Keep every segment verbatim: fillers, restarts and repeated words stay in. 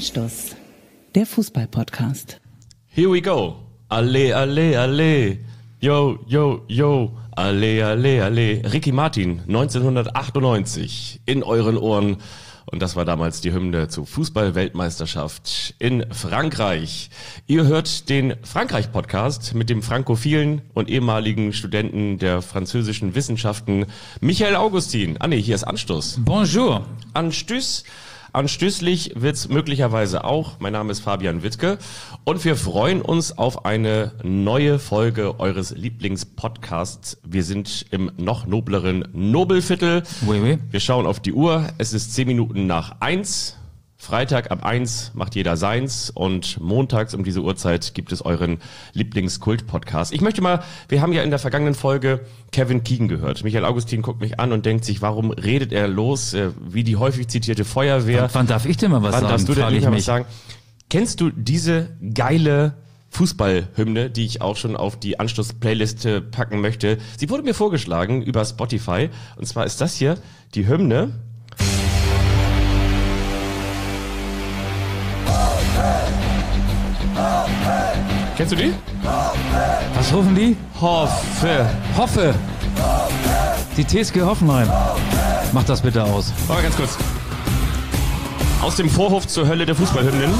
Anstoß, der Fußball-Podcast. Here we go. Alle, alle, alle. Yo, yo, yo. Alle, alle, alle. Ricky Martin, neunzehnhundertachtundneunzig. In euren Ohren. Und das war damals die Hymne zur Fußball-Weltmeisterschaft in Frankreich. Ihr hört den Frankreich-Podcast mit dem frankophilen und ehemaligen Studenten der französischen Wissenschaften Michael Augustin. Ah nee, hier ist Anstoß. Bonjour. Anstoß. Anstößlich wird's möglicherweise auch. Mein Name ist Fabian Wittke und wir freuen uns auf eine neue Folge eures Lieblingspodcasts. Wir sind im noch nobleren Nobelviertel. Oui, oui. Wir schauen auf die Uhr. Es ist zehn Minuten nach eins. Freitag ab eins macht jeder seins und montags um diese Uhrzeit gibt es euren Lieblingskult-Podcast. Ich möchte mal, wir haben ja in der vergangenen Folge Kevin Keegan gehört. Michael Augustin guckt mich an und denkt sich, warum redet er los, äh, wie die häufig zitierte Feuerwehr. Wann, wann darf ich denn mal was wann sagen? Darfst du denn Frage nicht ich mal mich. was sagen? Kennst du diese geile Fußballhymne, die ich auch schon auf die Anstoß-Playliste packen möchte? Sie wurde mir vorgeschlagen über Spotify und zwar ist das hier die Hymne. Kennst du die? Was rufen die? Hoffe. Hoffe. Die T S G Hoffenheim. Mach das bitte aus. Mal ganz kurz. Aus dem Vorhof zur Hölle der Fußballhymnen.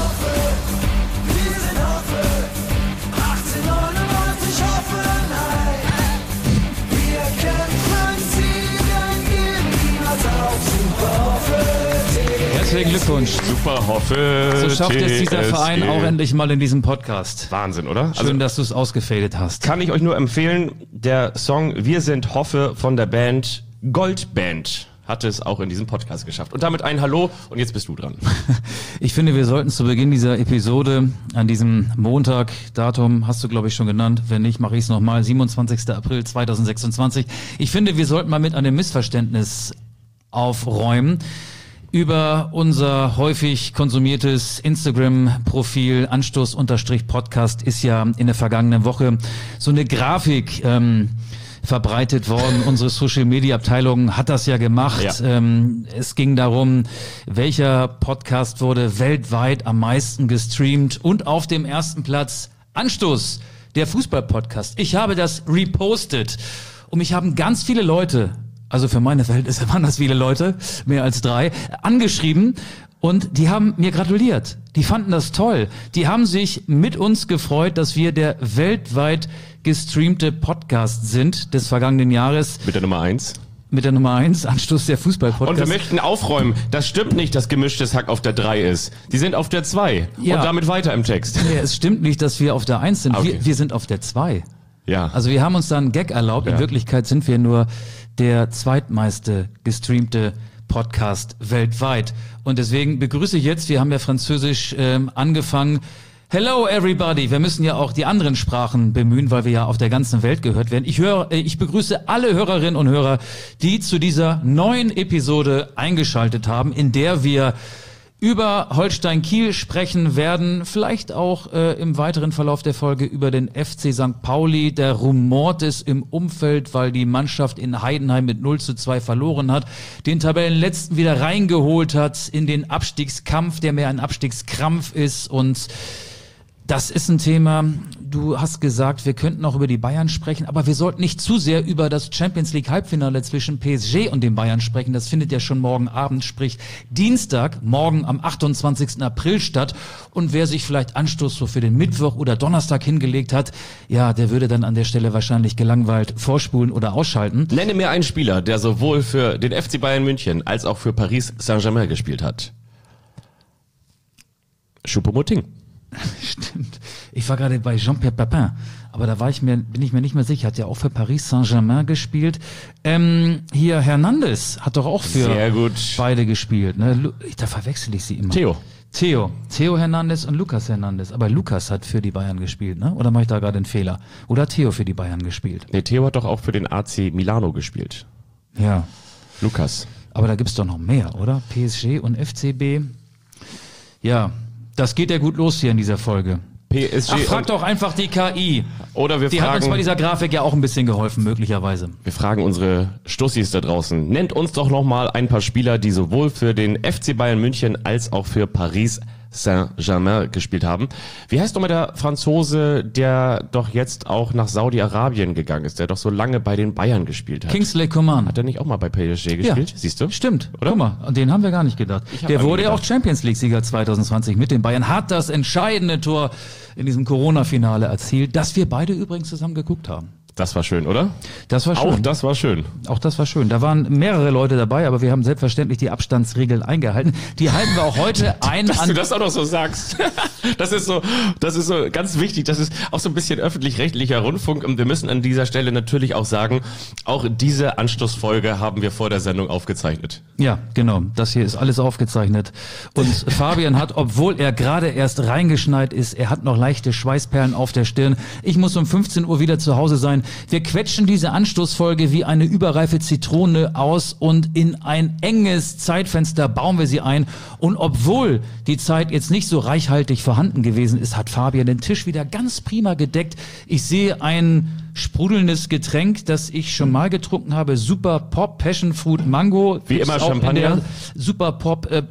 Herzlichen Glückwunsch. Super, Hoffe. So schafft es dieser T S G. Verein auch endlich mal in diesem Podcast. Wahnsinn, oder? Schön, dass du es ausgefadet hast. Kann ich euch nur empfehlen, der Song Wir sind Hoffe von der Band Goldband hat es auch in diesem Podcast geschafft. Und damit ein Hallo und jetzt bist du dran. Ich finde, wir sollten zu Beginn dieser Episode an diesem Montag, Datum hast du glaube ich schon genannt, wenn nicht, mache ich es nochmal, siebenundzwanzigster April zweitausendsechsundzwanzig. Ich finde, wir sollten mal mit einem Missverständnis aufräumen. Über unser häufig konsumiertes Instagram-Profil Anstoß-Podcast ist ja in der vergangenen Woche so eine Grafik ähm, verbreitet worden. Unsere Social-Media-Abteilung hat das ja gemacht. Ja. Ähm, es ging darum, welcher Podcast wurde weltweit am meisten gestreamt und auf dem ersten Platz Anstoß, der Fußball-Podcast. Ich habe das repostet und mich haben ganz viele Leute, also für meine Verhältnisse waren das viele Leute, mehr als drei, angeschrieben und die haben mir gratuliert. Die fanden das toll. Die haben sich mit uns gefreut, dass wir der weltweit gestreamte Podcast sind des vergangenen Jahres. Mit der Nummer eins. Mit der Nummer eins, Anstoß der Fußball-Podcast. Und wir möchten aufräumen, das stimmt nicht, dass gemischtes Hack auf der drei ist. Die sind auf der zwei Ja. und damit weiter im Text. Nee, es stimmt nicht, dass wir auf der eins sind. Okay. Wir, wir sind auf der zwei. Ja. Also wir haben uns da einen Gag erlaubt. In Ja. Wirklichkeit sind wir nur der zweitmeiste gestreamte Podcast weltweit. Und deswegen begrüße ich jetzt, wir haben ja Französisch ähm, angefangen. Hello everybody. Wir müssen ja auch die anderen Sprachen bemühen, weil wir ja auf der ganzen Welt gehört werden. Ich höre, äh, ich begrüße alle Hörerinnen und Hörer, die zu dieser neuen Episode eingeschaltet haben, in der wir über Holstein-Kiel sprechen werden, vielleicht auch äh, im weiteren Verlauf der Folge über den F C Sankt Pauli. Der rumort es im Umfeld, weil die Mannschaft in Heidenheim mit null zu zwei verloren hat, den Tabellenletzten wieder reingeholt hat in den Abstiegskampf, der mehr ein Abstiegskrampf ist. Und das ist ein Thema, du hast gesagt, wir könnten auch über die Bayern sprechen, aber wir sollten nicht zu sehr über das Champions League Halbfinale zwischen P S G und den Bayern sprechen. Das findet ja schon morgen Abend, sprich Dienstag, morgen am achtundzwanzigsten April statt. Und wer sich vielleicht Anstoß so für den Mittwoch oder Donnerstag hingelegt hat, ja, der würde dann an der Stelle wahrscheinlich gelangweilt vorspulen oder ausschalten. Nenne mir einen Spieler, der sowohl für den F C Bayern München als auch für Paris Saint-Germain gespielt hat. Choupo-Moting. Stimmt. Ich war gerade bei Jean-Pierre Papin, aber da war ich mir, bin ich mir nicht mehr sicher. Hat ja auch für Paris Saint-Germain gespielt. Ähm, hier Hernandez hat doch auch für Sehr gut. beide gespielt. Ne? Lu- Da verwechsel ich sie immer. Theo. Theo. Theo Hernandez und Lucas Hernandez. Aber Lucas hat für die Bayern gespielt, ne? Oder mache ich da gerade einen Fehler? Oder hat Theo für die Bayern gespielt? Nee, Theo hat doch auch für den A C Milano gespielt. Ja. Lukas. Aber da gibt's doch noch mehr, oder? P S G und F C B. Ja, das geht ja gut los hier in dieser Folge. P S G. Ach, frag und- doch einfach die K I. Oder wir Die hat uns bei fragen, dieser Grafik ja auch ein bisschen geholfen, möglicherweise. wir fragen unsere Stussis da draußen. Nennt uns doch noch mal ein paar Spieler, die sowohl für den F C Bayern München als auch für Paris Saint-Germain gespielt haben. Wie heißt nochmal der Franzose, der doch jetzt auch nach Saudi-Arabien gegangen ist, der doch so lange bei den Bayern gespielt hat? Kingsley Coman. Hat er nicht auch mal bei P S G gespielt? Ja, siehst du? Stimmt, oder? Guck mal, an den haben wir gar nicht gedacht. Der wurde ja auch gedacht. Champions League-Sieger zwanzig zwanzig mit den Bayern, hat das entscheidende Tor in diesem Corona-Finale erzielt, das wir beide übrigens zusammen geguckt haben. Das war schön, oder? Das war schön. Auch das war schön. Auch das war schön. Da waren mehrere Leute dabei, aber wir haben selbstverständlich die Abstandsregeln eingehalten. Die halten wir auch heute ein. Dass an du das auch noch so sagst. Das ist so, das ist so ganz wichtig. Das ist auch so ein bisschen öffentlich-rechtlicher Rundfunk. Und wir müssen an dieser Stelle natürlich auch sagen, auch diese Anstoßfolge haben wir vor der Sendung aufgezeichnet. Ja, genau. Das hier ist alles aufgezeichnet. Und Fabian hat, obwohl er gerade erst reingeschneit ist, er hat noch leichte Schweißperlen auf der Stirn. Ich muss um fünfzehn Uhr wieder zu Hause sein. Wir quetschen diese Anstoßfolge wie eine überreife Zitrone aus und in ein enges Zeitfenster bauen wir sie ein. Und obwohl die Zeit jetzt nicht so reichhaltig vorhanden gewesen ist, hat Fabian den Tisch wieder ganz prima gedeckt. Ich sehe ein sprudelndes Getränk, das ich schon mal getrunken habe. Super Pop, Passion Fruit, Mango. Wie immer Auch in Champagner. der Super Pop, äh,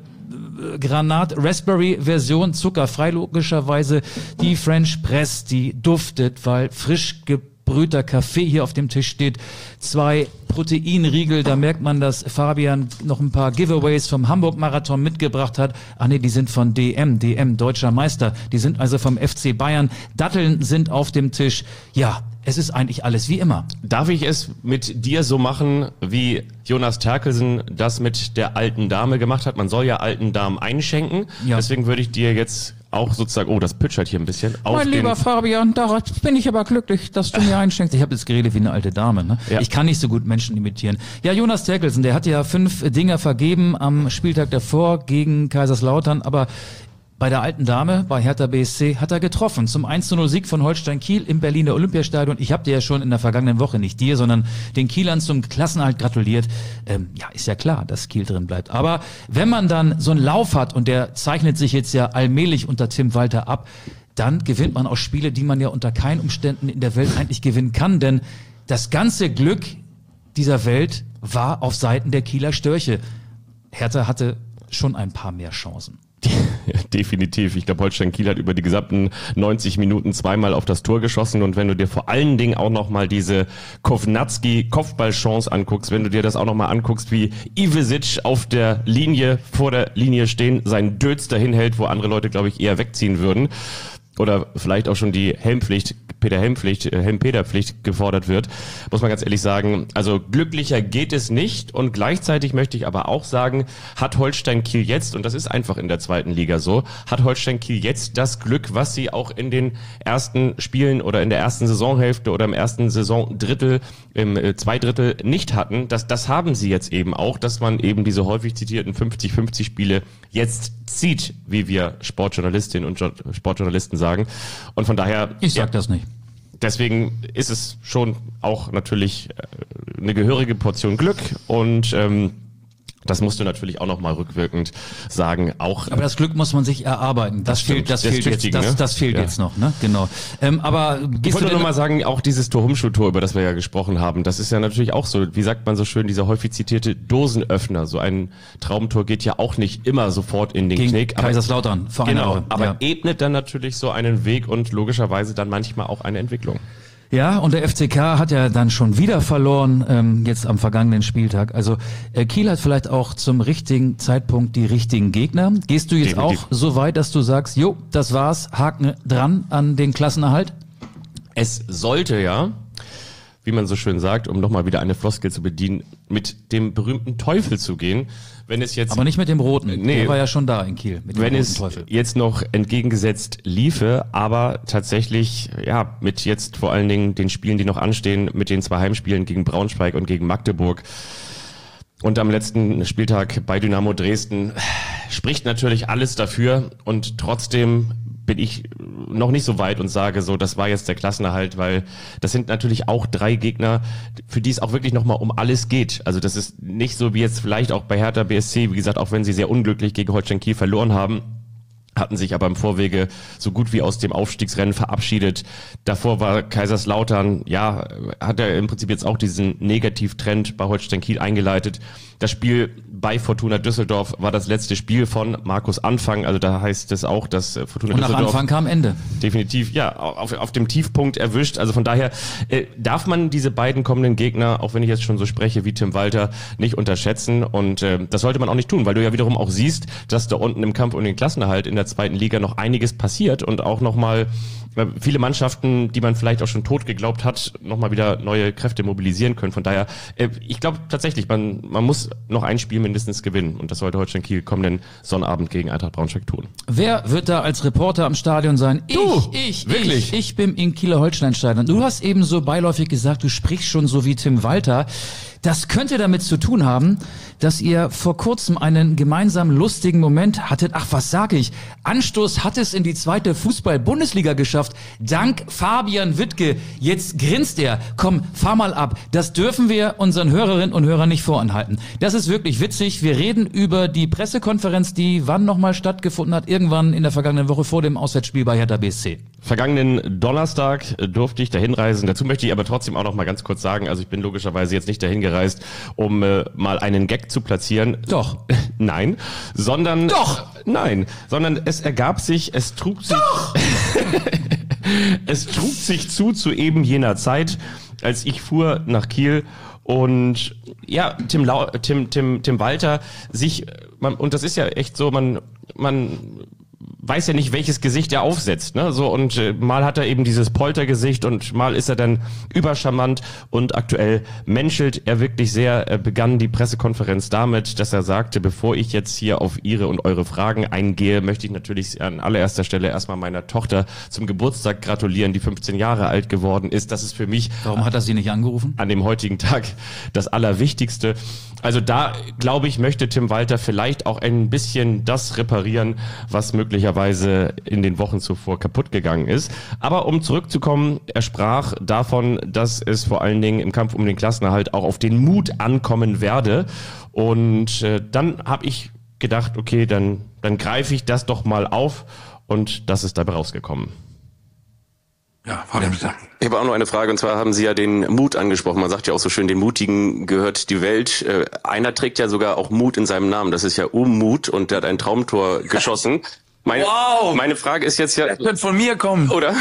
Granat Raspberry Version, zuckerfrei logischerweise. Die French Press, die duftet, weil frisch gebrühter Kaffee hier auf dem Tisch steht. Zwei Proteinriegel, da merkt man, dass Fabian noch ein paar Giveaways vom Hamburg-Marathon mitgebracht hat. Ach nee, die sind von D M, D M, Deutscher Meister. Die sind also vom F C Bayern. Datteln sind auf dem Tisch. Ja, es ist eigentlich alles wie immer. Darf ich es mit dir so machen, wie Jonas Terkelsen das mit der alten Dame gemacht hat? Man soll ja alten Damen einschenken. Ja. Deswegen würde ich dir jetzt auch sozusagen, oh, das pitchert hier ein bisschen. Auf Mein lieber den, Fabian, darauf bin ich aber glücklich, dass du mir einschenkst. Ich habe jetzt geredet wie eine alte Dame. Ne? Ja. Ich kann nicht so gut Menschen imitieren. Ja, Jonas Terkelsen, der hat ja fünf Dinger vergeben am Spieltag davor gegen Kaiserslautern, aber bei der alten Dame, bei Hertha B S C, hat er getroffen. Zum eins zu null Sieg von Holstein Kiel im Berliner Olympiastadion. Ich habe dir ja schon in der vergangenen Woche, nicht dir, sondern den Kielern zum Klassenerhalt gratuliert. Ähm, ja, ist ja klar, dass Kiel drin bleibt. Aber wenn man dann so einen Lauf hat, und der zeichnet sich jetzt ja allmählich unter Tim Walter ab, dann gewinnt man auch Spiele, die man ja unter keinen Umständen in der Welt eigentlich gewinnen kann. Denn das ganze Glück dieser Welt war auf Seiten der Kieler Störche. Hertha hatte schon ein paar mehr Chancen. Definitiv. Ich glaube, Holstein Kiel hat über die gesamten neunzig Minuten zweimal auf das Tor geschossen. Und wenn du dir vor allen Dingen auch nochmal diese Kovnatski-Kopfballchance anguckst, wenn du dir das auch nochmal anguckst, wie Ivesic auf der Linie, vor der Linie stehen, seinen Dötz dahin hält, wo andere Leute, glaube ich, eher wegziehen würden. Oder vielleicht auch schon die Helmpflicht, Peter Helmpflicht, äh, Helm-Peter-Pflicht gefordert wird, muss man ganz ehrlich sagen. Also glücklicher geht es nicht, und gleichzeitig möchte ich aber auch sagen, hat Holstein Kiel jetzt, und das ist einfach in der zweiten Liga so, hat Holstein Kiel jetzt das Glück, was sie auch in den ersten Spielen oder in der ersten Saisonhälfte oder im ersten Saisondrittel, im äh, Zweidrittel nicht hatten. Das, das haben sie jetzt eben auch, dass man eben diese häufig zitierten fünfzig fünfzig Spiele jetzt zieht, wie wir Sportjournalistinnen und Jo- Sportjournalisten sagen. Und von daher... Ich sag ja, das nicht. Deswegen ist es schon auch natürlich äh, eine gehörige Portion Glück, und ähm, das musst du natürlich auch nochmal rückwirkend sagen. Auch Aber das Glück muss man sich erarbeiten. Das, Das fehlt, stimmt. das Das fehlt jetzt. Tüchtigen, Das, ne? das fehlt Ja. jetzt noch, ne? Genau. Ähm, aber Ich gehst du wollte denn nur mal sagen, auch dieses Tor-Humschuh-Tor, über das wir ja gesprochen haben, das ist ja natürlich auch so, wie sagt man so schön, dieser häufig zitierte Dosenöffner. So ein Traumtor geht ja auch nicht immer sofort in den gegen Knick. Aber, Kaiserslautern vor einer genau, Woche. aber ja. ebnet dann natürlich so einen Weg und logischerweise dann manchmal auch eine Entwicklung. Ja, und der F C K hat ja dann schon wieder verloren, ähm, jetzt am vergangenen Spieltag. Also äh, Kiel hat vielleicht auch zum richtigen Zeitpunkt die richtigen Gegner. Gehst du jetzt Definitiv. auch so weit, dass du sagst, jo, das war's, Haken dran an den Klassenerhalt? Es sollte ja, wie man so schön sagt, um nochmal wieder eine Floskel zu bedienen, mit dem berühmten Teufel zu gehen, wenn es jetzt... Aber nicht mit dem Roten. Nee. Der war ja schon da in Kiel. Mit dem wenn roten es Teufel. jetzt noch entgegengesetzt liefe, aber tatsächlich, ja, mit jetzt vor allen Dingen den Spielen, die noch anstehen, mit den zwei Heimspielen gegen Braunschweig und gegen Magdeburg und am letzten Spieltag bei Dynamo Dresden, spricht natürlich alles dafür, und trotzdem bin ich noch nicht so weit und sage so, das war jetzt der Klassenerhalt, weil das sind natürlich auch drei Gegner, für die es auch wirklich nochmal um alles geht. Also das ist nicht so wie jetzt vielleicht auch bei Hertha B S C, wie gesagt, auch wenn sie sehr unglücklich gegen Holstein Kiel verloren haben, hatten sich aber im Vorwege so gut wie aus dem Aufstiegsrennen verabschiedet. Davor war Kaiserslautern, ja, hat er im Prinzip jetzt auch diesen Negativtrend bei Holstein Kiel eingeleitet. Das Spiel bei Fortuna Düsseldorf war das letzte Spiel von Markus Anfang, also da heißt es auch, dass Fortuna Und nach Düsseldorf Anfang kam Ende. Definitiv, ja, auf, auf dem Tiefpunkt erwischt. Also von daher äh, darf man diese beiden kommenden Gegner, auch wenn ich jetzt schon so spreche wie Tim Walter, nicht unterschätzen. Und äh, das sollte man auch nicht tun, weil du ja wiederum auch siehst, dass da unten im Kampf um den Klassenerhalt in der zweiten Liga noch einiges passiert und auch nochmal äh, viele Mannschaften, die man vielleicht auch schon tot geglaubt hat, nochmal wieder neue Kräfte mobilisieren können. Von daher, äh, ich glaube tatsächlich, man, man muss noch ein Spiel mindestens gewinnen. Und das sollte Holstein Kiel kommenden Sonnabend gegen Eintracht Braunschweig tun. Wer wird da als Reporter am Stadion sein? Du, ich, ich, wirklich? ich. Ich bin im Kieler Holstein-Stadion. Du hast eben so beiläufig gesagt, du sprichst schon so wie Tim Walter. Das könnte damit zu tun haben, dass ihr vor kurzem einen gemeinsamen lustigen Moment hattet. Ach, was sage ich? Anstoß hat es in die zweite Fußball-Bundesliga geschafft. Dank Fabian Wittke. Jetzt grinst er. Komm, fahr mal ab. Das dürfen wir unseren Hörerinnen und Hörern nicht voranhalten. Das ist wirklich witzig. Wir reden über die Pressekonferenz, die wann nochmal stattgefunden hat. Irgendwann in der vergangenen Woche vor dem Auswärtsspiel bei Hertha B S C. Vergangenen Donnerstag durfte ich dahin reisen. Dazu möchte ich aber trotzdem auch noch mal ganz kurz sagen, also ich bin logischerweise jetzt nicht dahin gereist, um äh, mal einen Gag zu platzieren. Doch. Nein, sondern... Doch. Nein, sondern es ergab sich, es trug sich... Doch. Es trug sich zu, zu eben jener Zeit, als ich fuhr nach Kiel und ja, Tim, Lau, Tim, Tim, Tim Walter sich, man, und das ist ja echt so, man, man weiß ja nicht, welches Gesicht er aufsetzt, ne? So, und äh, mal hat er eben dieses Poltergesicht und mal ist er dann übercharmant und aktuell menschelt er wirklich sehr. Er begann die Pressekonferenz damit, dass er sagte, bevor ich jetzt hier auf Ihre und eure Fragen eingehe, möchte ich natürlich an allererster Stelle erstmal meiner Tochter zum Geburtstag gratulieren, die fünfzehn Jahre alt geworden ist. Das ist für mich... Warum hat er sie nicht angerufen? An dem heutigen Tag das Allerwichtigste. Also da, glaube ich, möchte Tim Walter vielleicht auch ein bisschen das reparieren, was möglicherweise in den Wochen zuvor kaputt gegangen ist. Aber um zurückzukommen, er sprach davon, dass es vor allen Dingen im Kampf um den Klassenerhalt auch auf den Mut ankommen werde. Und äh, dann habe ich gedacht, okay, dann, dann greife ich das doch mal auf und das ist dabei rausgekommen. Ja, Fabian, bitte. Ich habe auch noch eine Frage, und zwar haben Sie ja den Mut angesprochen. Man sagt ja auch so schön, den Mutigen gehört die Welt. Äh, einer trägt ja sogar auch Mut in seinem Namen. Das ist ja Umut und der hat ein Traumtor geschossen. Meine, wow! Meine Frage ist jetzt ja... Das wird von mir kommen. Oder?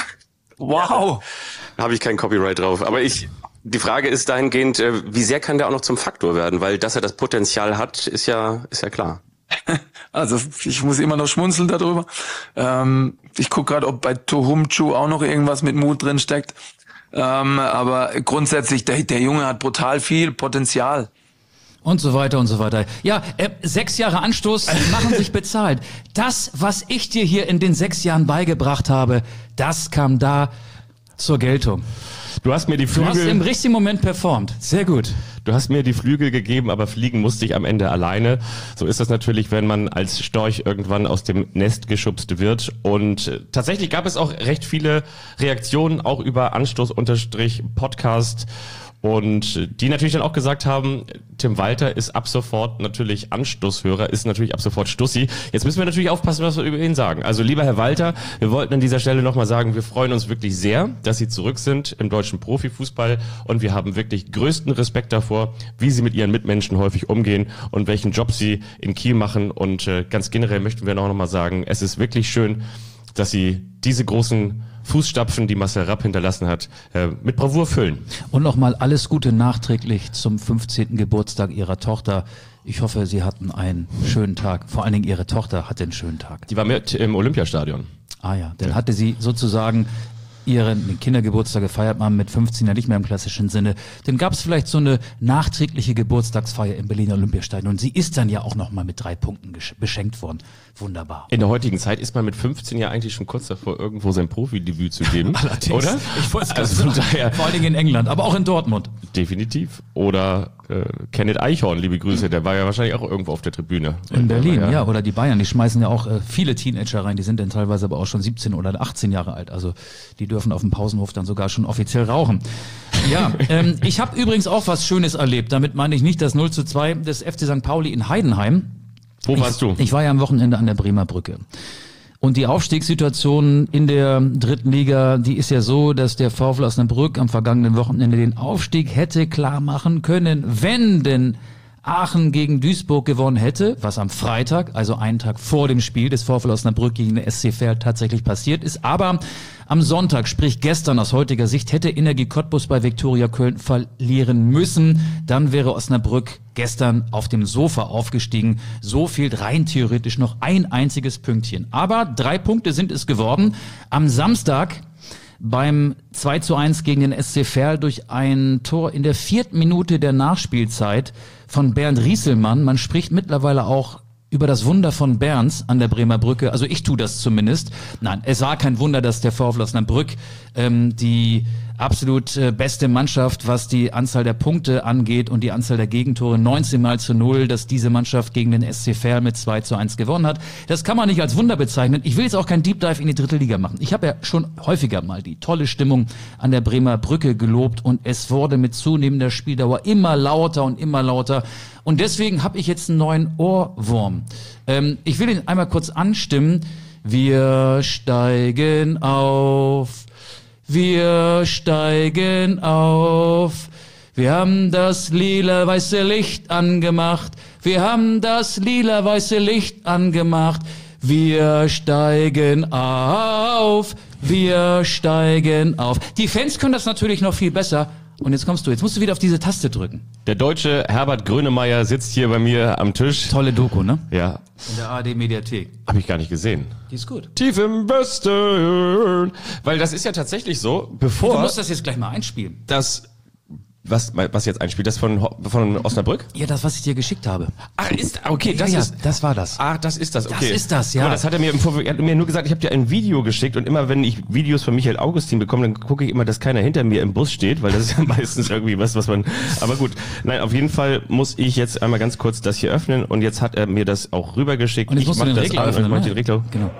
Wow! Da habe ich kein Copyright drauf. Aber ich... Die Frage ist dahingehend, äh, wie sehr kann der auch noch zum Faktor werden? Weil, dass er das Potenzial hat, ist ja, ist ja klar. Also ich muss immer noch schmunzeln darüber. Ähm, ich gucke gerade, ob bei Tohumchu auch noch irgendwas mit Mut drin steckt. Ähm, aber grundsätzlich, der, der Junge hat brutal viel Potenzial. Und so weiter und so weiter. Ja, äh, sechs Jahre Anstoß machen sich bezahlt. Das, was ich dir hier in den sechs Jahren beigebracht habe, das kam da zur Geltung. Du hast mir die Flügel... Du hast im richtigen Moment performt. Sehr gut. Du hast mir die Flügel gegeben, aber fliegen musste ich am Ende alleine. So ist das natürlich, wenn man als Storch irgendwann aus dem Nest geschubst wird. Und äh, tatsächlich gab es auch recht viele Reaktionen, auch über Anstoß-Podcast. Und die natürlich dann auch gesagt haben, Tim Walter ist ab sofort natürlich Anstoßhörer, ist natürlich ab sofort Stussi. Jetzt müssen wir natürlich aufpassen, was wir über ihn sagen. Also lieber Herr Walter, wir wollten an dieser Stelle nochmal sagen, wir freuen uns wirklich sehr, dass Sie zurück sind im deutschen Profifußball und wir haben wirklich größten Respekt davor, wie Sie mit Ihren Mitmenschen häufig umgehen und welchen Job Sie in Kiel machen. Und äh, ganz generell möchten wir auch nochmal sagen, es ist wirklich schön, dass Sie diese großen Fußstapfen, die Marcel Rapp hinterlassen hat, äh, mit Bravour füllen. Und nochmal alles Gute nachträglich zum fünfzehnten Geburtstag Ihrer Tochter. Ich hoffe, Sie hatten einen schönen Tag. Vor allen Dingen Ihre Tochter hatte einen schönen Tag. Die war mit im Olympiastadion. Ah ja, dann hatte sie sozusagen ihren Kindergeburtstag gefeiert, man mit fünfzehn ja nicht mehr im klassischen Sinne. Dann gab es vielleicht so eine nachträgliche Geburtstagsfeier im Berliner Olympiastadion. Und sie ist dann ja auch nochmal mit drei Punkten beschenkt worden. Wunderbar. In der heutigen Zeit ist man mit fünfzehn ja eigentlich schon kurz davor, irgendwo sein Profidebüt zu geben. Allerdings. Oder? Ich wollte es also gerade sagen. Vor allen Dingen in England, aber auch in Dortmund. Definitiv. Oder äh, Kenneth Eichhorn, liebe Grüße, der war ja wahrscheinlich auch irgendwo auf der Tribüne. In Berlin, ja. ja. Oder die Bayern, die schmeißen ja auch äh, viele Teenager rein, die sind dann teilweise aber auch schon siebzehn oder achtzehn Jahre alt. Also die dürfen auf dem Pausenhof dann sogar schon offiziell rauchen. Ja, ähm, ich habe übrigens auch was Schönes erlebt. Damit meine ich nicht das null zu zwei des F C Sankt Pauli in Heidenheim. Wo warst ich, du? Ich war ja am Wochenende an der Bremer Brücke. Und die Aufstiegssituation in der dritten Liga, die ist ja so, dass der VfL Osnabrück am vergangenen Wochenende den Aufstieg hätte klar machen können, wenn denn Aachen gegen Duisburg gewonnen hätte, was am Freitag, also einen Tag vor dem Spiel des VfL Osnabrück gegen den S C Verl tatsächlich passiert ist. Aber am Sonntag, sprich gestern aus heutiger Sicht, hätte Energie Cottbus bei Viktoria Köln verlieren müssen. Dann wäre Osnabrück gestern auf dem Sofa aufgestiegen. So fehlt rein theoretisch noch ein einziges Pünktchen. Aber drei Punkte sind es geworden. Am Samstag beim zwei zu eins gegen den S C Verl durch ein Tor in der vierten Minute der Nachspielzeit von Bernd Rieselmann. Man spricht mittlerweile auch über das Wunder von Berns an der Bremer Brücke. Also ich tue das zumindest. Nein, es war kein Wunder, dass der VfL Osnabrück ähm, die absolut äh, beste Mannschaft, was die Anzahl der Punkte angeht und die Anzahl der Gegentore, neunzehn mal zu null, dass diese Mannschaft gegen den S C Verl mit zwei zu eins gewonnen hat. Das kann man nicht als Wunder bezeichnen. Ich will jetzt auch kein Deep Dive in die dritte Liga machen. Ich habe ja schon häufiger mal die tolle Stimmung an der Bremer Brücke gelobt und es wurde mit zunehmender Spieldauer immer lauter und immer lauter. Und deswegen habe ich jetzt einen neuen Ohrwurm. Ähm, ich will ihn einmal kurz anstimmen. Wir steigen auf. Wir steigen auf, wir haben das lila-weiße Licht angemacht, wir haben das lila-weiße Licht angemacht, wir steigen auf, wir steigen auf. Die Fans können das natürlich noch viel besser. Und jetzt kommst du, jetzt musst du wieder auf diese Taste drücken. Der deutsche Herbert Grönemeyer sitzt hier bei mir am Tisch. Tolle Doku, ne? Ja. In der A R D-Mediathek. Habe ich gar nicht gesehen. Die ist gut. Tief im Westen. Weil das ist ja tatsächlich so, bevor... Du musst das jetzt gleich mal einspielen. Das... Was, was jetzt einspielt, das von, von Osnabrück? Ja, das, was ich dir geschickt habe. Ach, ist, okay, das ja, ja, ist, das war das. Ah, das ist das, okay. Das ist das, ja. Aber das hat er mir im Vorfeld, er hat mir nur gesagt, ich habe dir ein Video geschickt und immer wenn ich Videos von Michael Augustin bekomme, dann gucke ich immer, dass keiner hinter mir im Bus steht, weil das ist ja meistens irgendwie was, was man, aber gut. Nein, auf jeden Fall muss ich jetzt einmal ganz kurz das hier öffnen und jetzt hat er mir das auch rübergeschickt. Und jetzt ich musst du den das Regler an öffnen, und mach ne? den Regler. Genau.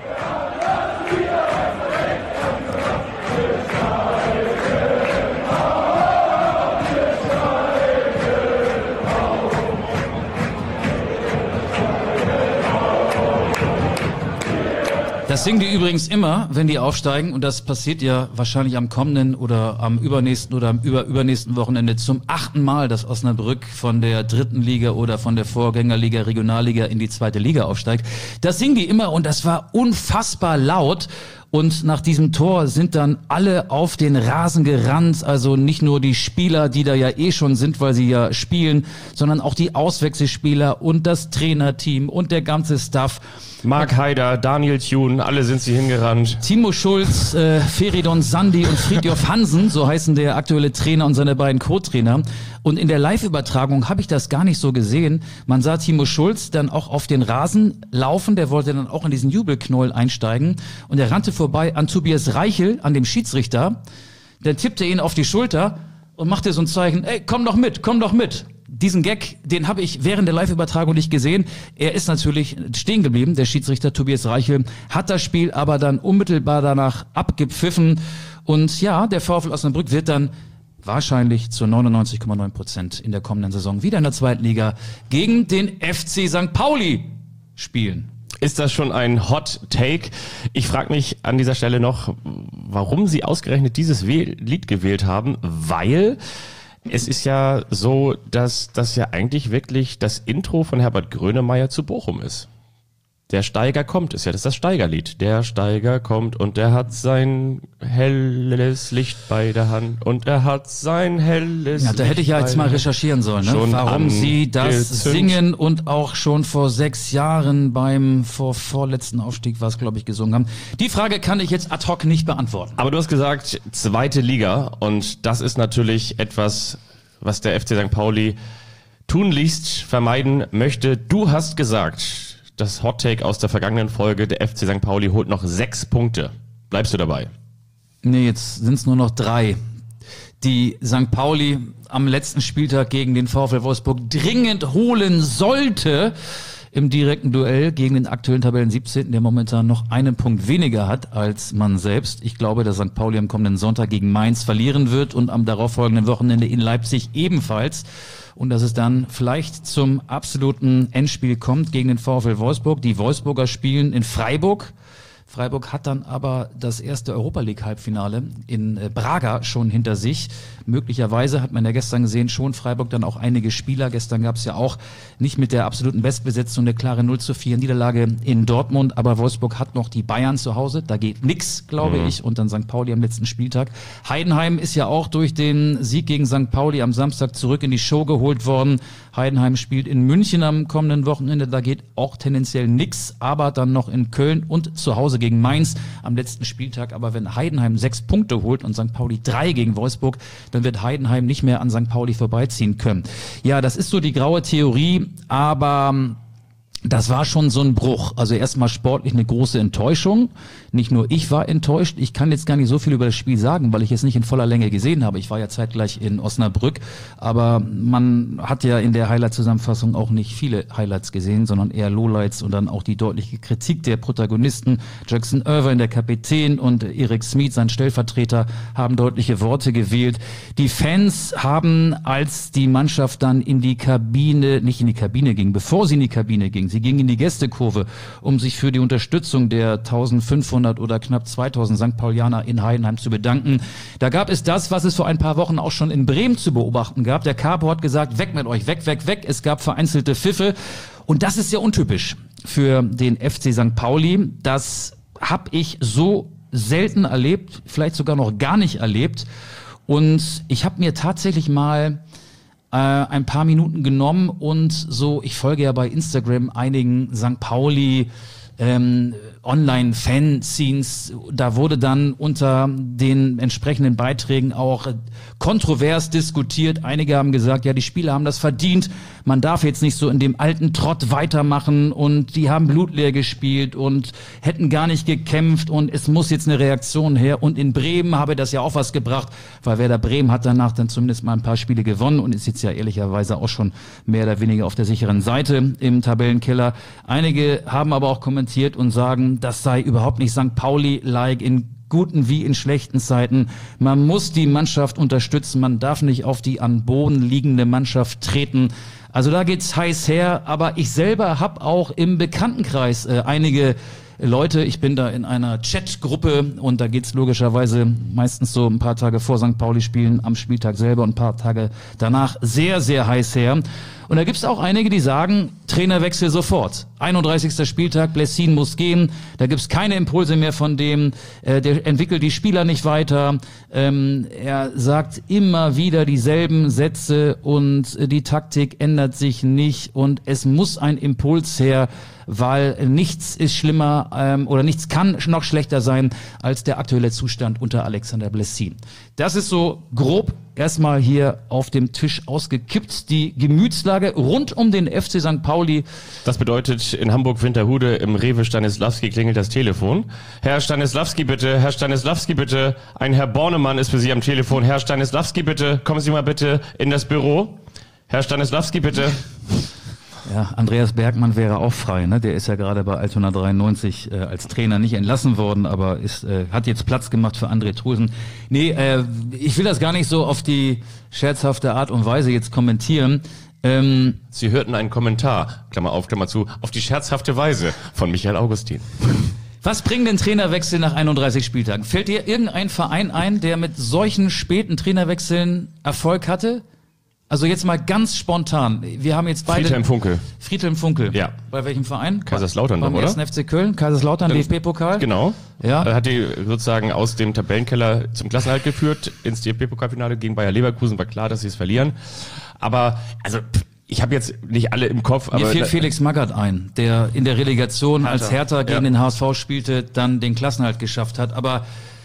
Das singen die übrigens immer, wenn die aufsteigen, und das passiert ja wahrscheinlich am kommenden oder am übernächsten oder am über übernächsten Wochenende zum achten Mal, dass Osnabrück von der dritten Liga oder von der Vorgängerliga, Regionalliga in die zweite Liga aufsteigt. Das singen die immer und das war unfassbar laut. Und nach diesem Tor sind dann alle auf den Rasen gerannt, also nicht nur die Spieler, die da ja eh schon sind, weil sie ja spielen, sondern auch die Auswechselspieler und das Trainerteam und der ganze Staff. Marc Haider, Daniel Thune, alle sind sie hingerannt. Timo Schulz, äh, Feridun Sandi und Fridtjof Hansen, so heißen der aktuelle Trainer und seine beiden Co-Trainer. Und in der Live-Übertragung habe ich das gar nicht so gesehen. Man sah Timo Schulz dann auch auf den Rasen laufen, der wollte dann auch in diesen Jubelknäuel einsteigen und er rannte vorbei an Tobias Reichel, an dem Schiedsrichter. Der tippte ihn auf die Schulter und machte so ein Zeichen, ey, komm doch mit, komm doch mit. Diesen Gag, den habe ich während der Live-Übertragung nicht gesehen. Er ist natürlich stehen geblieben, der Schiedsrichter Tobias Reichel, hat das Spiel aber dann unmittelbar danach abgepfiffen. Und ja, der VfL Osnabrück wird dann wahrscheinlich zu neunundneunzig Komma neun Prozent in der kommenden Saison wieder in der zweiten Liga gegen den F C Sankt Pauli spielen. Ist das schon ein Hot Take? Ich frage mich an dieser Stelle noch, warum Sie ausgerechnet dieses Lied gewählt haben, weil es ist ja so, dass das ja eigentlich wirklich das Intro von Herbert Grönemeyer zu Bochum ist. Der Steiger kommt, ist ja das, das Steigerlied. Der Steiger kommt und er hat sein helles Licht bei der Hand und er hat sein helles Ja, da hätte ich ja jetzt mal recherchieren sollen, ne? Schon Warum Sie das angezündet. singen und auch schon vor sechs Jahren beim vor vorletzten Aufstieg, was glaube ich, gesungen haben. Die Frage kann ich jetzt ad hoc nicht beantworten. Aber du hast gesagt, zweite Liga und das ist natürlich etwas, was der F C Sankt Pauli tunlichst vermeiden möchte. Du hast gesagt, das Hot Take aus der vergangenen Folge, der F C Sankt Pauli holt noch sechs Punkte. Bleibst du dabei? Nee, jetzt sind es nur noch drei, die Sankt Pauli am letzten Spieltag gegen den VfL Wolfsburg dringend holen sollte im direkten Duell gegen den aktuellen Tabellen siebzehnten, der momentan noch einen Punkt weniger hat als man selbst. Ich glaube, dass Sankt Pauli am kommenden Sonntag gegen Mainz verlieren wird und am darauffolgenden Wochenende in Leipzig ebenfalls. Und dass es dann vielleicht zum absoluten Endspiel kommt gegen den VfL Wolfsburg. Die Wolfsburger spielen in Freiburg. Freiburg hat dann aber das erste Europa-League-Halbfinale in äh, Braga schon hinter sich. Möglicherweise hat man ja gestern gesehen, schon Freiburg dann auch einige Spieler. Gestern gab es ja auch nicht mit der absoluten Bestbesetzung eine klare null zu vier Niederlage in Dortmund, aber Wolfsburg hat noch die Bayern zu Hause. Da geht nix, glaube mhm. ich, und dann Sankt Pauli am letzten Spieltag. Heidenheim ist ja auch durch den Sieg gegen Sankt Pauli am Samstag zurück in die Show geholt worden. Heidenheim spielt in München am kommenden Wochenende. Da geht auch tendenziell nix, aber dann noch in Köln und zu Hause gegen Mainz am letzten Spieltag. Aber wenn Heidenheim sechs Punkte holt und Sankt Pauli drei gegen Wolfsburg, dann wird Heidenheim nicht mehr an Sankt Pauli vorbeiziehen können. Ja, das ist so die graue Theorie, aber das war schon so ein Bruch. Also erstmal sportlich eine große Enttäuschung. Nicht nur ich war enttäuscht. Ich kann jetzt gar nicht so viel über das Spiel sagen, weil ich es nicht in voller Länge gesehen habe. Ich war ja zeitgleich in Osnabrück. Aber man hat ja in der Highlight-Zusammenfassung auch nicht viele Highlights gesehen, sondern eher Lowlights und dann auch die deutliche Kritik der Protagonisten. Jackson Irvine, der Kapitän, und Eric Smith, sein Stellvertreter, haben deutliche Worte gewählt. Die Fans haben, als die Mannschaft dann in die Kabine, nicht in die Kabine ging, bevor sie in die Kabine ging, sie ging in die Gästekurve, um sich für die Unterstützung der eintausendfünfhundert oder knapp zweitausend Sankt Paulianer in Heidenheim zu bedanken. Da gab es das, was es vor ein paar Wochen auch schon in Bremen zu beobachten gab. Der Capo hat gesagt, weg mit euch, weg, weg, weg. Es gab vereinzelte Pfiffe. Und das ist sehr untypisch für den F C Sankt Pauli. Das habe ich so selten erlebt, vielleicht sogar noch gar nicht erlebt. Und ich habe mir tatsächlich mal äh, ein paar Minuten genommen und so, ich folge ja bei Instagram einigen Sankt Pauli ähm, Online-Fan-Scenes, da wurde dann unter den entsprechenden Beiträgen auch kontrovers diskutiert. Einige haben gesagt, ja, die Spieler haben das verdient, man darf jetzt nicht so in dem alten Trott weitermachen und die haben blutleer gespielt und hätten gar nicht gekämpft und es muss jetzt eine Reaktion her. Und in Bremen habe das ja auch was gebracht, weil Werder Bremen hat danach dann zumindest mal ein paar Spiele gewonnen und ist jetzt ja ehrlicherweise auch schon mehr oder weniger auf der sicheren Seite im Tabellenkeller. Einige haben aber auch kommentiert und sagen, das sei überhaupt nicht Sankt Pauli-like in guten wie in schlechten Zeiten. Man muss die Mannschaft unterstützen, man darf nicht auf die am Boden liegende Mannschaft treten. Also da geht's heiß her, aber ich selber habe auch im Bekanntenkreis äh, einige Leute, ich bin da in einer Chatgruppe und da geht's logischerweise meistens so ein paar Tage vor Sankt Pauli spielen, am Spieltag selber und ein paar Tage danach sehr, sehr heiß her. Und da gibt's auch einige, die sagen, Trainerwechsel sofort. einunddreißigster Spieltag, Blessin muss gehen, da gibt's keine Impulse mehr von dem, äh, der entwickelt die Spieler nicht weiter, ähm, er sagt immer wieder dieselben Sätze und äh, die Taktik ändert sich nicht und es muss ein Impuls her, weil nichts ist schlimmer ähm, oder nichts kann noch schlechter sein als der aktuelle Zustand unter Alexander Blessin. Das ist so grob erstmal hier auf dem Tisch ausgekippt, die Gemütslage rund um den F C Sankt Pauli. Das bedeutet, in Hamburg-Winterhude im Rewe Stanislawski klingelt das Telefon. Herr Stanislawski bitte, Herr Stanislawski bitte, ein Herr Bornemann ist für Sie am Telefon. Herr Stanislawski bitte, kommen Sie mal bitte in das Büro. Herr Stanislawski bitte. Ja, Andreas Bergmann wäre auch frei, ne? Der ist ja gerade bei Altona dreiundneunzig äh, als Trainer nicht entlassen worden, aber ist äh, hat jetzt Platz gemacht für André Trusen. Nee, äh, ich will das gar nicht so auf die scherzhafte Art und Weise jetzt kommentieren. Ähm, Sie hörten einen Kommentar, Klammer auf, Klammer zu, auf die scherzhafte Weise von Michael Augustin. Was bringen denn Trainerwechsel nach einunddreißig Spieltagen? Fällt dir irgendein Verein ein, der mit solchen späten Trainerwechseln Erfolg hatte? Also jetzt mal ganz spontan. Wir haben jetzt beide... Friedhelm Funkel. Friedhelm Funkel. Ja. Bei welchem Verein? Kaiserslautern, Beim oder? ersten F C Köln, Kaiserslautern, D F B-Pokal. Genau. Ja. Er hat die sozusagen aus dem Tabellenkeller zum Klassenerhalt geführt, ins D F B-Pokalfinale gegen Bayer Leverkusen. War klar, dass sie es verlieren. Aber, also... Ich habe jetzt nicht alle im Kopf, aber... Mir fiel Felix Magath ein, der in der Relegation Hertha. als Hertha gegen ja. den H S V spielte, dann den Klassenerhalt geschafft hat. Aber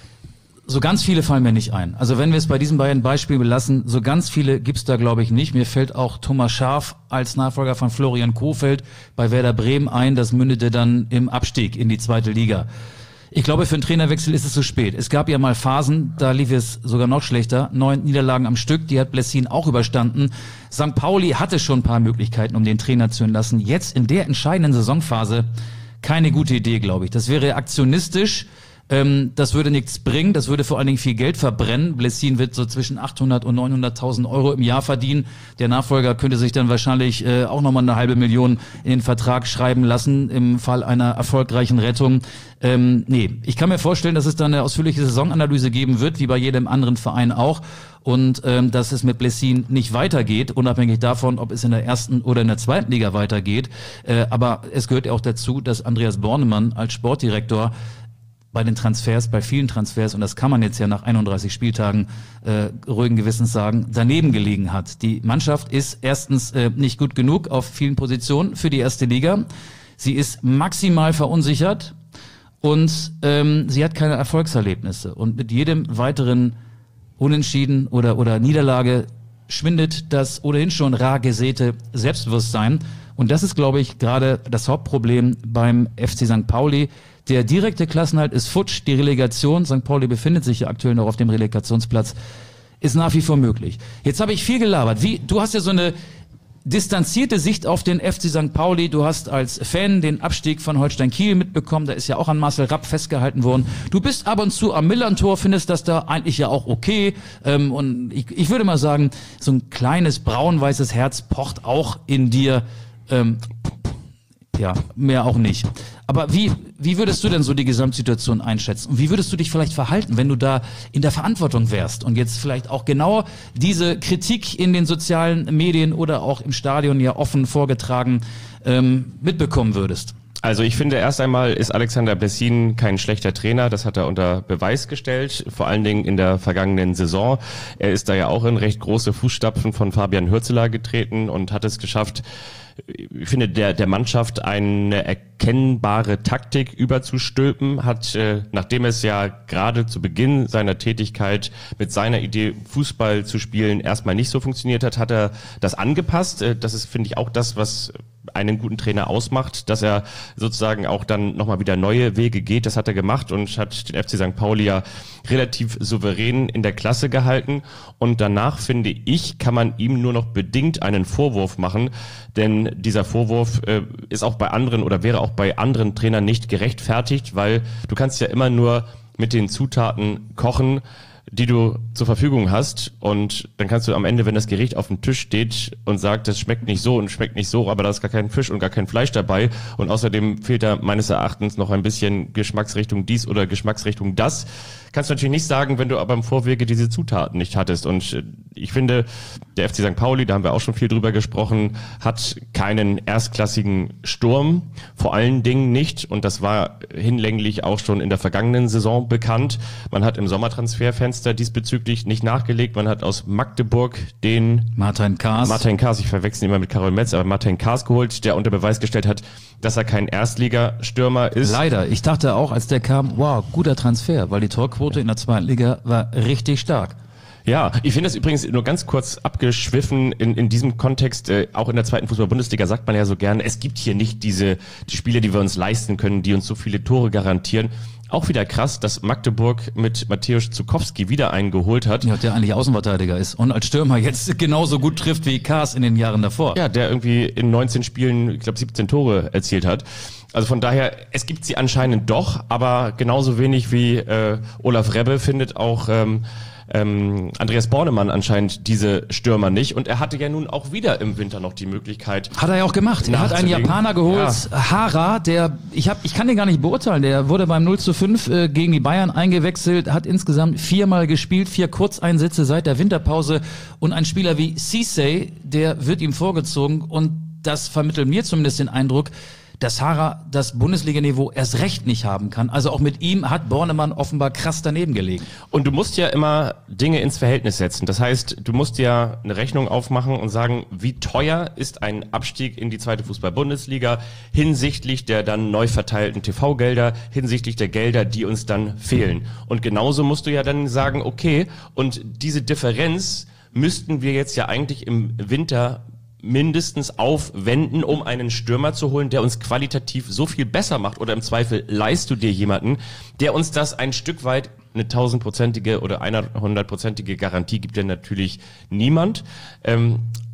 so ganz viele fallen mir nicht ein. Also wenn wir es bei diesen beiden Beispielen belassen, so ganz viele gibt's da, glaube ich, nicht. Mir fällt auch Thomas Schaaf als Nachfolger von Florian Kohfeldt bei Werder Bremen ein. Das mündete dann im Abstieg in die zweite Liga. Ich glaube, für einen Trainerwechsel ist es zu spät. Es gab ja mal Phasen, da lief es sogar noch schlechter. Neun Niederlagen am Stück, die hat Blessin auch überstanden. Sankt Pauli hatte schon ein paar Möglichkeiten, um den Trainer zu entlassen. Jetzt in der entscheidenden Saisonphase keine gute Idee, glaube ich. Das wäre aktionistisch, Ähm, das würde nichts bringen, das würde vor allen Dingen viel Geld verbrennen. Blessin wird so zwischen achthundert und neunhunderttausend Euro im Jahr verdienen. Der Nachfolger könnte sich dann wahrscheinlich äh, auch nochmal eine halbe Million in den Vertrag schreiben lassen im Fall einer erfolgreichen Rettung. Ähm, nee, ich kann mir vorstellen, dass es dann eine ausführliche Saisonanalyse geben wird, wie bei jedem anderen Verein auch. Und ähm, dass es mit Blessin nicht weitergeht, unabhängig davon, ob es in der ersten oder in der zweiten Liga weitergeht. Äh, aber es gehört ja auch dazu, dass Andreas Bornemann als Sportdirektor bei den Transfers, bei vielen Transfers, und das kann man jetzt ja nach einunddreißig Spieltagen äh, ruhigen Gewissens sagen, daneben gelegen hat. Die Mannschaft ist erstens äh, nicht gut genug auf vielen Positionen für die erste Liga. Sie ist maximal verunsichert und ähm, sie hat keine Erfolgserlebnisse. Und mit jedem weiteren Unentschieden oder, oder Niederlage schwindet das ohnehin schon rar gesäte Selbstbewusstsein. Und das ist, glaube ich, gerade das Hauptproblem beim F C Sankt Pauli. Der direkte Klassenerhalt ist futsch, die Relegation, Sankt Pauli befindet sich ja aktuell noch auf dem Relegationsplatz, ist nach wie vor möglich. Jetzt habe ich viel gelabert. Wie, du hast ja so eine distanzierte Sicht auf den F C Sankt Pauli. Du hast als Fan den Abstieg von Holstein Kiel mitbekommen. Da ist ja auch an Marcel Rapp festgehalten worden. Du bist ab und zu am Millern-Tor, findest das da eigentlich ja auch okay. Ähm, und ich, ich würde mal sagen, so ein kleines braun-weißes Herz pocht auch in dir. Ähm, ja, mehr auch nicht. Aber wie, wie würdest du denn so die Gesamtsituation einschätzen? Und wie würdest du dich vielleicht verhalten, wenn du da in der Verantwortung wärst und jetzt vielleicht auch genau diese Kritik in den sozialen Medien oder auch im Stadion ja offen vorgetragen ähm, mitbekommen würdest? Also ich finde, erst einmal ist Alexander Blessin kein schlechter Trainer, das hat er unter Beweis gestellt, vor allen Dingen in der vergangenen Saison. Er ist da ja auch in recht große Fußstapfen von Fabian Hürzeler getreten und hat es geschafft, ich finde, der der Mannschaft eine erkennbare Taktik überzustülpen, hat, äh, nachdem es ja gerade zu Beginn seiner Tätigkeit mit seiner Idee, Fußball zu spielen, erstmal nicht so funktioniert hat, hat er das angepasst. Äh, das ist, finde ich, auch das, was einen guten Trainer ausmacht, dass er sozusagen auch dann nochmal wieder neue Wege geht. Das hat er gemacht und hat den F C Sankt Pauli ja relativ souverän in der Klasse gehalten. Und danach, finde ich, kann man ihm nur noch bedingt einen Vorwurf machen, denn dieser Vorwurf äh, ist auch bei anderen oder wäre auch bei anderen Trainern nicht gerechtfertigt, weil du kannst ja immer nur mit den Zutaten kochen, die du zur Verfügung hast, und dann kannst du am Ende, wenn das Gericht auf dem Tisch steht und sagt, das schmeckt nicht so und schmeckt nicht so, aber da ist gar kein Fisch und gar kein Fleisch dabei und außerdem fehlt da meines Erachtens noch ein bisschen Geschmacksrichtung dies oder Geschmacksrichtung das, kannst du natürlich nicht sagen, wenn du aber im Vorwege diese Zutaten nicht hattest. Und ich finde, der F C Sankt Pauli, da haben wir auch schon viel drüber gesprochen, hat keinen erstklassigen Sturm, vor allen Dingen nicht, und das war hinlänglich auch schon in der vergangenen Saison bekannt. Man hat im Sommertransferfenster diesbezüglich nicht nachgelegt. Man hat aus Magdeburg den Martin Kaas. Martin Kaas, ich verwechsel ihn immer mit Karol Metz, aber Martin Kaas geholt, der unter Beweis gestellt hat, dass er kein Erstligastürmer ist. Leider. Ich dachte auch, als der kam, wow, guter Transfer, weil die Torquote in der zweiten Liga war richtig stark. Ja, ich finde das übrigens nur ganz kurz abgeschwiffen in, in diesem Kontext, äh, auch in der zweiten Fußball-Bundesliga sagt man ja so gerne, es gibt hier nicht diese die Spieler, die wir uns leisten können, die uns so viele Tore garantieren. Auch wieder krass, dass Magdeburg mit Mateusz Zukowski wieder einen geholt hat. Ja, der eigentlich Außenverteidiger ist und als Stürmer jetzt genauso gut trifft wie Kaas in den Jahren davor. Ja, der irgendwie in neunzehn Spielen, ich glaube, siebzehn Tore erzielt hat. Also von daher, es gibt sie anscheinend doch, aber genauso wenig wie äh, Olaf Rebbe findet auch ähm, ähm, Andreas Bornemann anscheinend diese Stürmer nicht. Und er hatte ja nun auch wieder im Winter noch die Möglichkeit. Hat er ja auch gemacht. Er hat einen Japaner geholt, ja. Hara, der, ich hab, ich kann den gar nicht beurteilen, der wurde beim null zu fünf äh, gegen die Bayern eingewechselt, hat insgesamt viermal gespielt, vier Kurzeinsätze seit der Winterpause, und ein Spieler wie Cissé, der wird ihm vorgezogen, und das vermittelt mir zumindest den Eindruck, dass Hara das Bundesliga-Niveau erst recht nicht haben kann. Also auch mit ihm hat Bornemann offenbar krass daneben gelegen. Und du musst ja immer Dinge ins Verhältnis setzen. Das heißt, du musst ja eine Rechnung aufmachen und sagen, wie teuer ist ein Abstieg in die zweite Fußball-Bundesliga hinsichtlich der dann neu verteilten T V-Gelder, hinsichtlich der Gelder, die uns dann fehlen. Und genauso musst du ja dann sagen, okay, und diese Differenz müssten wir jetzt ja eigentlich im Winter mindestens aufwenden, um einen Stürmer zu holen, der uns qualitativ so viel besser macht, oder im Zweifel leihst du dir jemanden, der uns das ein Stück weit, eine tausendprozentige oder hundertprozentige Garantie gibt ja natürlich niemand. Ähm,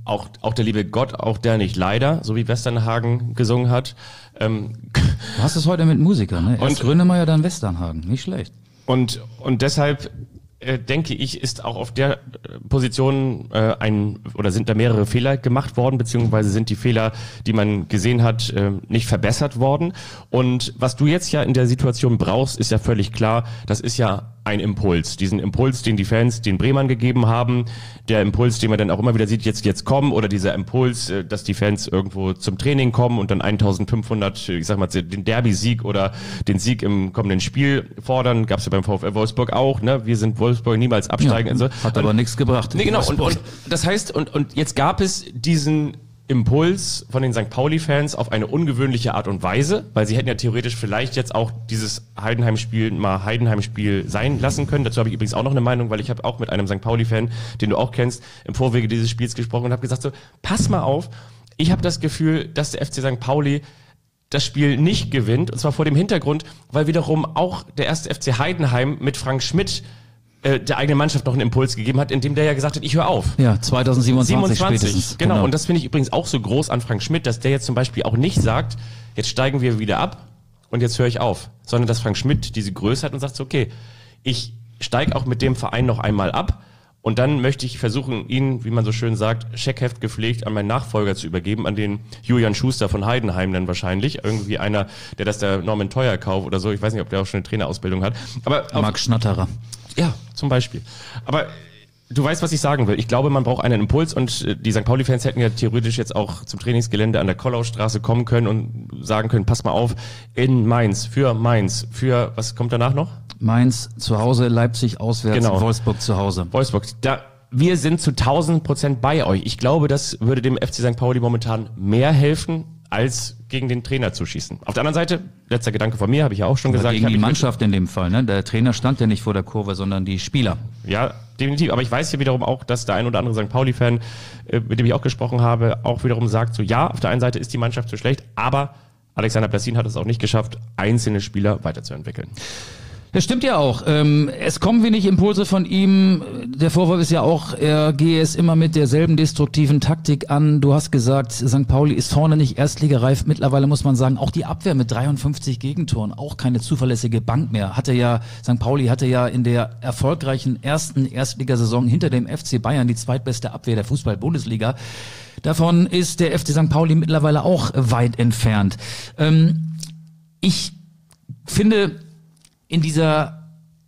auch, auch der liebe Gott, auch der nicht leider, so wie Westernhagen gesungen hat. Ähm, du hast es heute mit Musikern, ne? Erst und, Grönemeyer, dann Westernhagen, nicht schlecht. Und, und deshalb äh, denke ich, ist auch auf der Position äh, ein, oder sind da mehrere Fehler gemacht worden, beziehungsweise sind die Fehler, die man gesehen hat, äh, nicht verbessert worden. Und was du jetzt ja in der Situation brauchst, ist ja völlig klar, das ist ja ein Impuls. Diesen Impuls, den die Fans den Bremern gegeben haben, der Impuls, den man dann auch immer wieder sieht, jetzt jetzt kommen, oder dieser Impuls, dass die Fans irgendwo zum Training kommen und dann eintausendfünfhundert, ich sag mal, den Derby-Sieg oder den Sieg im kommenden Spiel fordern. Gab's ja beim VfL Wolfsburg auch, ne? Wir sind Wolfsburg, niemals absteigen. Ja, also, hat aber und, nichts gebracht. Nee, genau. Und, und das heißt, und, und jetzt gab es diesen Impuls von den Sankt Pauli-Fans auf eine ungewöhnliche Art und Weise, weil sie hätten ja theoretisch vielleicht jetzt auch dieses Heidenheim-Spiel mal Heidenheim-Spiel sein lassen können. Dazu habe ich übrigens auch noch eine Meinung, weil ich habe auch mit einem Sankt Pauli-Fan, den du auch kennst, im Vorwege dieses Spiels gesprochen und habe gesagt so, pass mal auf, ich habe das Gefühl, dass der F C Sankt Pauli das Spiel nicht gewinnt, und zwar vor dem Hintergrund, weil wiederum auch der erste F C Heidenheim mit Frank Schmidt der eigenen Mannschaft noch einen Impuls gegeben hat, indem der ja gesagt hat, ich höre auf. Ja, zweitausendsiebenundzwanzig siebenundzwanzig, spätestens. Genau. genau, und das finde ich übrigens auch so groß an Frank Schmidt, dass der jetzt zum Beispiel auch nicht sagt, jetzt steigen wir wieder ab und jetzt höre ich auf, sondern dass Frank Schmidt diese Größe hat und sagt, okay, ich steige auch mit dem Verein noch einmal ab und dann möchte ich versuchen, ihn, wie man so schön sagt, Scheckheft gepflegt an meinen Nachfolger zu übergeben, an den Julian Schuster von Heidenheim dann wahrscheinlich. Irgendwie einer, der das der Norman Teuer kauft oder so. Ich weiß nicht, ob der auch schon eine Trainerausbildung hat. Aber Marc Schnatterer. Ja, zum Beispiel. Aber du weißt, was ich sagen will. Ich glaube, man braucht einen Impuls und die Sankt Pauli-Fans hätten ja theoretisch jetzt auch zum Trainingsgelände an der Kollaustraße kommen können und sagen können, pass mal auf, in Mainz, für Mainz, für, was kommt danach noch? Mainz zu Hause, Leipzig auswärts, genau. Wolfsburg zu Hause. Wolfsburg, da, wir sind zu tausend Prozent bei euch. Ich glaube, das würde dem F C Sankt Pauli momentan mehr helfen, als gegen den Trainer zu schießen. Auf der anderen Seite, letzter Gedanke von mir, habe ich ja auch schon Aber gesagt. Gegen ich die Mannschaft in dem Fall, ne? Der Trainer stand ja nicht vor der Kurve, sondern die Spieler. Ja, definitiv. Aber ich weiß hier wiederum auch, dass der ein oder andere Sankt Pauli-Fan, äh, mit dem ich auch gesprochen habe, auch wiederum sagt, so ja, auf der einen Seite ist die Mannschaft zu schlecht, aber Alexander Blessin hat es auch nicht geschafft, einzelne Spieler weiterzuentwickeln. Das stimmt ja auch. Ähm, es kommen wenig Impulse von ihm. Der Vorwurf ist ja auch, er gehe es immer mit derselben destruktiven Taktik an. Du hast gesagt, Sankt Pauli ist vorne nicht erstligareif. Mittlerweile muss man sagen, auch die Abwehr mit dreiundfünfzig Gegentoren, auch keine zuverlässige Bank mehr. Hatte ja, Sankt Pauli hatte ja in der erfolgreichen ersten Erstligasaison hinter dem F C Bayern die zweitbeste Abwehr der Fußball-Bundesliga. Davon ist der F C Sankt Pauli mittlerweile auch weit entfernt. Ähm, ich finde, in dieser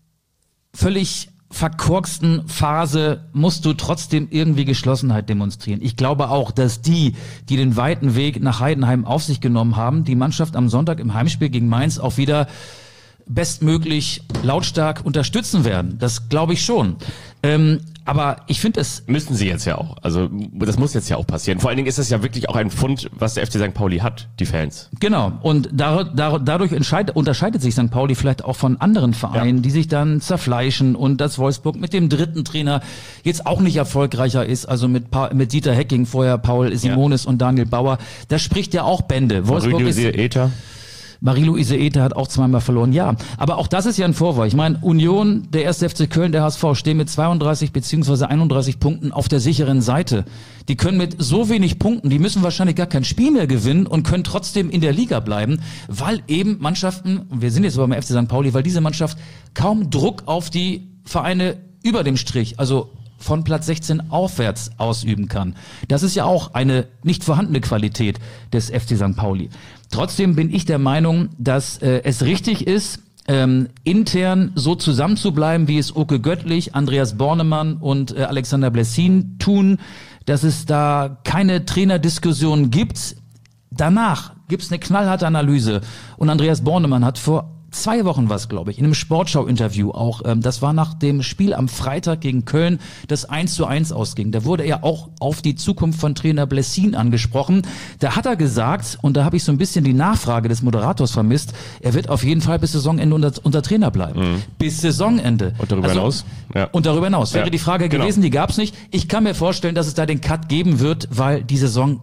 völlig verkorksten Phase musst du trotzdem irgendwie Geschlossenheit demonstrieren. Ich glaube auch, dass die, die den weiten Weg nach Heidenheim auf sich genommen haben, die Mannschaft am Sonntag im Heimspiel gegen Mainz auch wieder bestmöglich lautstark unterstützen werden. Das glaube ich schon. Ähm, aber ich finde es... Müssen sie jetzt ja auch. Also das muss jetzt ja auch passieren. Vor allen Dingen ist es ja wirklich auch ein Pfund, was der F C Sankt Pauli hat, die Fans. Genau. Und da, da, dadurch entscheid, unterscheidet sich Sankt Pauli vielleicht auch von anderen Vereinen, ja, die sich dann zerfleischen und dass Wolfsburg mit dem dritten Trainer jetzt auch nicht erfolgreicher ist, also mit, pa- mit Dieter Hecking, vorher Paul Simonis, ja, und Daniel Bauer. Das spricht ja auch Bände. Wolfsburg ist... Ether. Marie-Louise Ether hat auch zweimal verloren, ja. Aber auch das ist ja ein Vorwurf. Ich meine, Union, der erste F C Köln, der H S V stehen mit zweiunddreißig beziehungsweise einunddreißig Punkten auf der sicheren Seite. Die können mit so wenig Punkten, die müssen wahrscheinlich gar kein Spiel mehr gewinnen und können trotzdem in der Liga bleiben, weil eben Mannschaften, und wir sind jetzt aber beim F C Sankt Pauli, weil diese Mannschaft kaum Druck auf die Vereine über dem Strich, also von Platz sechzehn aufwärts ausüben kann. Das ist ja auch eine nicht vorhandene Qualität des F C Sankt Pauli. Trotzdem bin ich der Meinung, dass äh, es richtig ist, ähm, intern so zusammenzubleiben, wie es Oke Göttlich, Andreas Bornemann und äh, Alexander Blessin tun, dass es da keine Trainerdiskussion gibt. Danach gibt es eine knallharte Analyse und Andreas Bornemann hat vor zwei Wochen was, glaube ich, in einem Sportschau-Interview auch, ähm, das war nach dem Spiel am Freitag gegen Köln, das eins zu eins ausging. Da wurde er auch auf die Zukunft von Trainer Blessin angesprochen. Da hat er gesagt, und da habe ich so ein bisschen die Nachfrage des Moderators vermisst, er wird auf jeden Fall bis Saisonende unter, unter Trainer bleiben. Mhm. Bis Saisonende. Und darüber also, hinaus? Ja. Und darüber hinaus. Ja. Wäre die Frage genau. gewesen, die gab's nicht. Ich kann mir vorstellen, dass es da den Cut geben wird, weil die Saison ja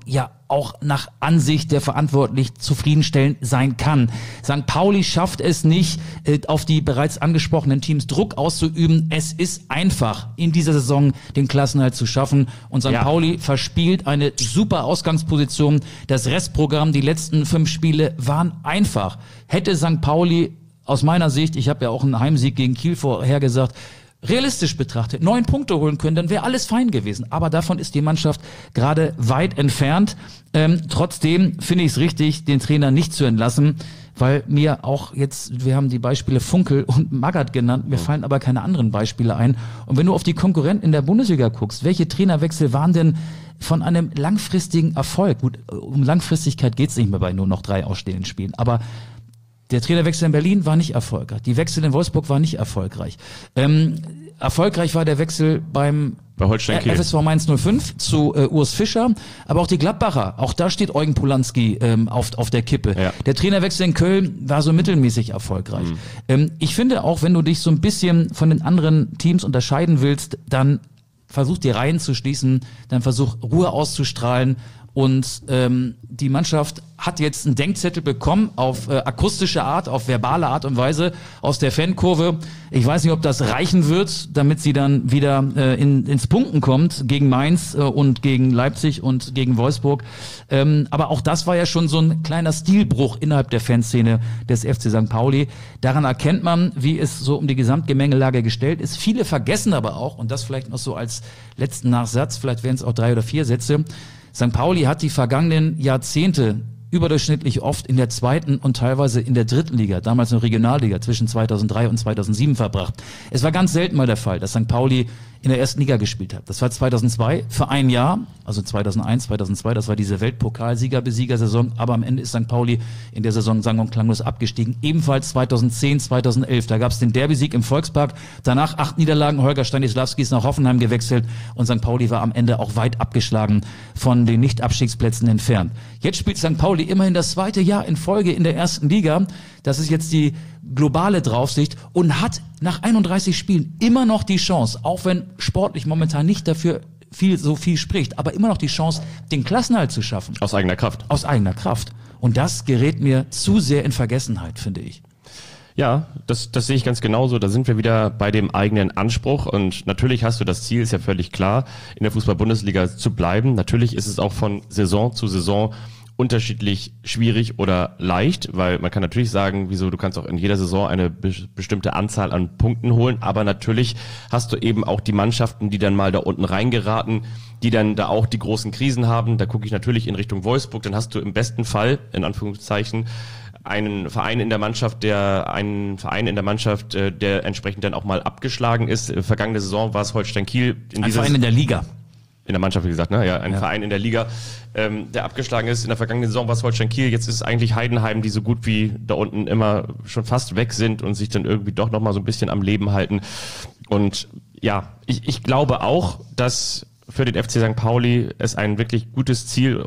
auch nach Ansicht der Verantwortlichen zufriedenstellend sein kann. Sankt Pauli schafft es nicht, auf die bereits angesprochenen Teams Druck auszuüben. Es ist einfach, in dieser Saison den Klassenerhalt zu schaffen. Und Sankt Ja. Pauli verspielt eine super Ausgangsposition. Das Restprogramm, die letzten fünf Spiele waren einfach. Hätte Sankt Pauli aus meiner Sicht, ich habe ja auch einen Heimsieg gegen Kiel vorhergesagt, realistisch betrachtet neun Punkte holen können, dann wäre alles fein gewesen. Aber davon ist die Mannschaft gerade weit entfernt. Ähm, trotzdem finde ich es richtig, den Trainer nicht zu entlassen, weil mir auch jetzt, wir haben die Beispiele Funkel und Magath genannt, mir fallen aber keine anderen Beispiele ein. Und wenn du auf die Konkurrenten in der Bundesliga guckst, welche Trainerwechsel waren denn von einem langfristigen Erfolg? Gut, um Langfristigkeit geht es nicht mehr bei nur noch drei ausstehenden Spielen, aber der Trainerwechsel in Berlin war nicht erfolgreich. Die Wechsel in Wolfsburg waren nicht erfolgreich. Ähm, erfolgreich war der Wechsel beim Bei Holstein Kiel. F S V Mainz null fünf zu äh, Urs Fischer, aber auch die Gladbacher, auch da steht Eugen Polanski ähm, auf, auf der Kippe. Ja. Der Trainerwechsel in Köln war so mittelmäßig erfolgreich. Mhm. Ähm, ich finde auch, wenn du dich so ein bisschen von den anderen Teams unterscheiden willst, dann versuch die Reihen zu schließen, dann versuch Ruhe auszustrahlen. Und ähm, die Mannschaft hat jetzt einen Denkzettel bekommen auf äh, akustische Art, auf verbale Art und Weise aus der Fankurve. Ich weiß nicht, ob das reichen wird, damit sie dann wieder äh, in, ins Punkten kommt gegen Mainz äh, und gegen Leipzig und gegen Wolfsburg. Ähm, aber auch das war ja schon so ein kleiner Stilbruch innerhalb der Fanszene des F C Sankt Pauli. Daran erkennt man, wie es so um die Gesamtgemengelage gestellt ist. Viele vergessen aber auch, und das vielleicht noch so als letzten Nachsatz, vielleicht wären es auch drei oder vier Sätze, Sankt Pauli hat die vergangenen Jahrzehnte überdurchschnittlich oft in der zweiten und teilweise in der dritten Liga, damals noch Regionalliga, zwischen zweitausenddrei und zweitausendsieben verbracht. Es war ganz selten mal der Fall, dass Sankt Pauli in der ersten Liga gespielt hat. Das war zweitausendzwei für ein Jahr, also zweitausendeins, zweitausendzwei, das war diese Weltpokalsieger-Besieger-Saison, aber am Ende ist Sankt Pauli in der Saison sang- und klanglos abgestiegen. Ebenfalls zweitausendzehn, zweitausendelf, da gab es den Derby-Sieg im Volkspark, danach acht Niederlagen, Holger Stanislawski ist nach Hoffenheim gewechselt und Sankt Pauli war am Ende auch weit abgeschlagen von den Nicht-Abstiegsplätzen entfernt. Jetzt spielt Sankt Pauli immerhin das zweite Jahr in Folge in der ersten Liga. Das ist jetzt die globale Draufsicht und hat nach einunddreißig Spielen immer noch die Chance, auch wenn sportlich momentan nicht dafür viel so viel spricht, aber immer noch die Chance, den Klassenerhalt zu schaffen. Aus eigener Kraft. Aus eigener Kraft. Und das gerät mir zu sehr in Vergessenheit, finde ich. Ja, das, das sehe ich ganz genauso. Da sind wir wieder bei dem eigenen Anspruch. Und natürlich hast du das Ziel, ist ja völlig klar, in der Fußball-Bundesliga zu bleiben. Natürlich ist es auch von Saison zu Saison unterschiedlich schwierig oder leicht, weil man kann natürlich sagen, wieso, du kannst auch in jeder Saison eine be- bestimmte Anzahl an Punkten holen, aber natürlich hast du eben auch die Mannschaften, die dann mal da unten reingeraten, die dann da auch die großen Krisen haben. Da gucke ich natürlich in Richtung Wolfsburg, dann hast du im besten Fall, in Anführungszeichen, einen Verein in der Mannschaft, der einen Verein in der Mannschaft, der entsprechend dann auch mal abgeschlagen ist. Vergangene Saison war es Holstein Kiel. In Ein Verein in der Liga. In der Mannschaft, wie gesagt, ne? Ja, ein ja. Verein in der Liga, ähm, der abgeschlagen ist. In der vergangenen Saison war es Holstein Kiel, jetzt ist es eigentlich Heidenheim, die so gut wie da unten immer schon fast weg sind und sich dann irgendwie doch nochmal so ein bisschen am Leben halten. Und ja, ich, ich glaube auch, dass für den F C Sankt Pauli es ein wirklich gutes Ziel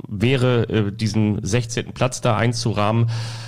wäre, diesen sechzehnten Platz da einzurahmen.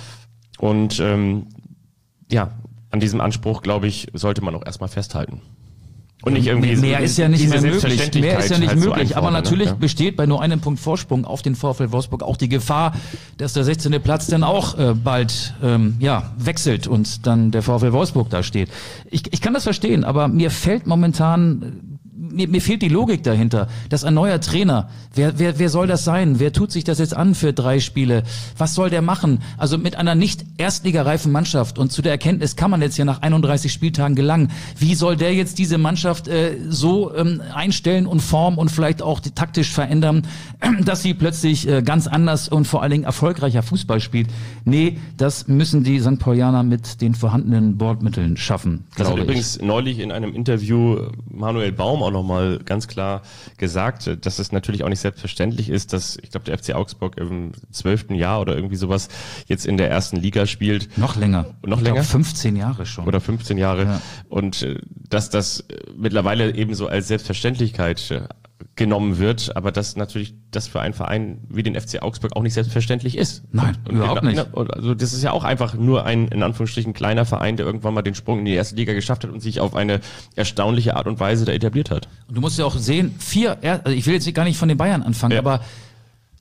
Und ähm, ja, an diesem Anspruch, glaube ich, sollte man auch erstmal festhalten. Und nicht irgendwie mehr ist ja nicht mehr möglich. Mehr ist ja nicht halt möglich. so aber natürlich ne? besteht bei nur einem Punkt Vorsprung auf den VfL Wolfsburg auch die Gefahr, dass der sechzehnte Platz dann auch äh, bald ähm, ja wechselt und dann der VfL Wolfsburg da steht. Ich, ich kann das verstehen, aber mir fällt momentan Mir, mir fehlt die Logik dahinter, dass ein neuer Trainer, wer, wer, wer soll das sein? Wer tut sich das jetzt an für drei Spiele? Was soll der machen? Also mit einer nicht erstligareifen Mannschaft und zu der Erkenntnis kann man jetzt ja nach einunddreißig Spieltagen gelangen. Wie soll der jetzt diese Mannschaft äh, so ähm, einstellen und formen und vielleicht auch taktisch verändern, dass sie plötzlich äh, ganz anders und vor allen Dingen erfolgreicher Fußball spielt? Nee, das müssen die Sankt Paulianer mit den vorhandenen Bordmitteln schaffen, Das hat glaube ich. übrigens neulich in einem Interview Manuel Baum auch nochmal ganz klar gesagt, dass es natürlich auch nicht selbstverständlich ist, dass, ich glaube, der F C Augsburg im zwölften Jahr oder irgendwie sowas jetzt in der ersten Liga spielt. Noch länger. Noch ich länger? Glaub, fünfzehn Jahre schon. Oder fünfzehn Jahre. Ja. Und äh, dass das äh, mittlerweile eben so als Selbstverständlichkeit äh, genommen wird, aber dass natürlich das für einen Verein wie den F C Augsburg auch nicht selbstverständlich ist. Nein, und überhaupt genau, nicht. Und also das ist ja auch einfach nur ein, in Anführungsstrichen, kleiner Verein, der irgendwann mal den Sprung in die erste Liga geschafft hat und sich auf eine erstaunliche Art und Weise da etabliert hat. Und du musst ja auch sehen, vier, also ich will jetzt gar nicht von den Bayern anfangen, Ja. aber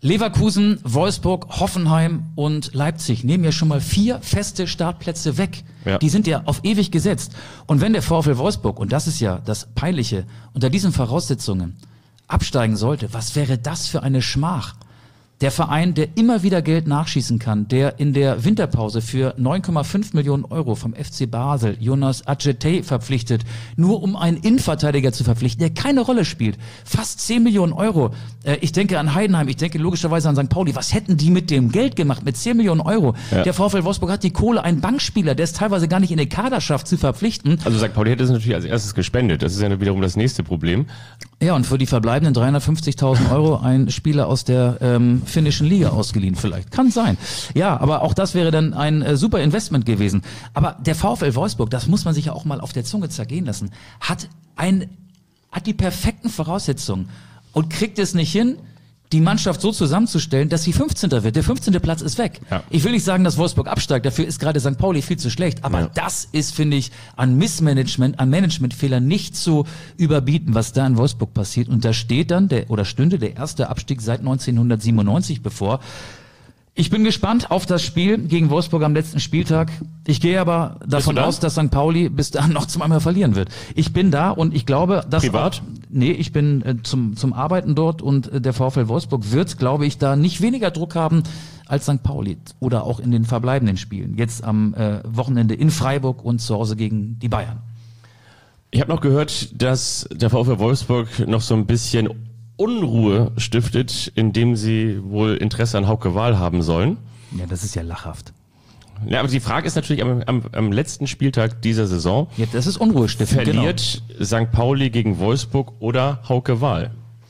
Leverkusen, Wolfsburg, Hoffenheim und Leipzig nehmen ja schon mal vier feste Startplätze weg. Ja. Die sind ja auf ewig gesetzt. Und wenn der VfL Wolfsburg, und das ist ja das Peinliche, unter diesen Voraussetzungen absteigen sollte, was wäre das für eine Schmach? Der Verein, der immer wieder Geld nachschießen kann, der in der Winterpause für neun Komma fünf Millionen Euro vom F C Basel Jonas Adjetey verpflichtet, nur um einen Innenverteidiger zu verpflichten, der keine Rolle spielt. Fast zehn Millionen Euro. Äh, ich denke an Heidenheim, ich denke logischerweise an Sankt Pauli. Was hätten die mit dem Geld gemacht, mit zehn Millionen Euro? Ja. Der VfL Wolfsburg hat die Kohle, einen Bankspieler, der es teilweise gar nicht in den Kader schafft, zu verpflichten. Also Sankt Pauli hätte es natürlich als erstes gespendet. Das ist ja wiederum das nächste Problem. Ja, und für die verbleibenden dreihundertfünfzigtausend Euro ein Spieler aus der ähm, finnischen Liga ausgeliehen vielleicht. Kann sein. Ja, aber auch das wäre dann ein äh, super Investment gewesen. Aber der VfL Wolfsburg, das muss man sich ja auch mal auf der Zunge zergehen lassen, hat ein, hat die perfekten Voraussetzungen und kriegt es nicht hin, die Mannschaft so zusammenzustellen, dass sie fünfzehnter wird. Der fünfzehnte Platz ist weg. Ja. Ich will nicht sagen, dass Wolfsburg absteigt, dafür ist gerade Sankt Pauli viel zu schlecht, aber ja. das ist, finde ich, an Missmanagement, an Managementfehlern nicht zu überbieten, was da in Wolfsburg passiert. Und da steht dann, der oder stünde der erste Abstieg seit neunzehnhundertsiebenundneunzig bevor. Ich bin gespannt auf das Spiel gegen Wolfsburg am letzten Spieltag. Ich gehe aber davon aus, dass Sankt Pauli bis dahin noch zum einmal verlieren wird. Ich bin da und ich glaube, dass... Privat? Auch, nee, ich bin äh, zum zum Arbeiten dort und äh, der VfL Wolfsburg wird, glaube ich, da nicht weniger Druck haben als Sankt Pauli oder auch in den verbleibenden Spielen. Jetzt am äh, Wochenende in Freiburg und zu Hause gegen die Bayern. Ich habe noch gehört, dass der VfL Wolfsburg noch so ein bisschen Unruhe stiftet, indem sie wohl Interesse an Hauke Wahl haben sollen. Ja, das ist ja lachhaft. Ja, aber die Frage ist natürlich am, am, am letzten Spieltag dieser Saison. Ja, das ist Unruhe stiften. Verliert genau. Sankt Pauli gegen Wolfsburg oder Hauke Wahl?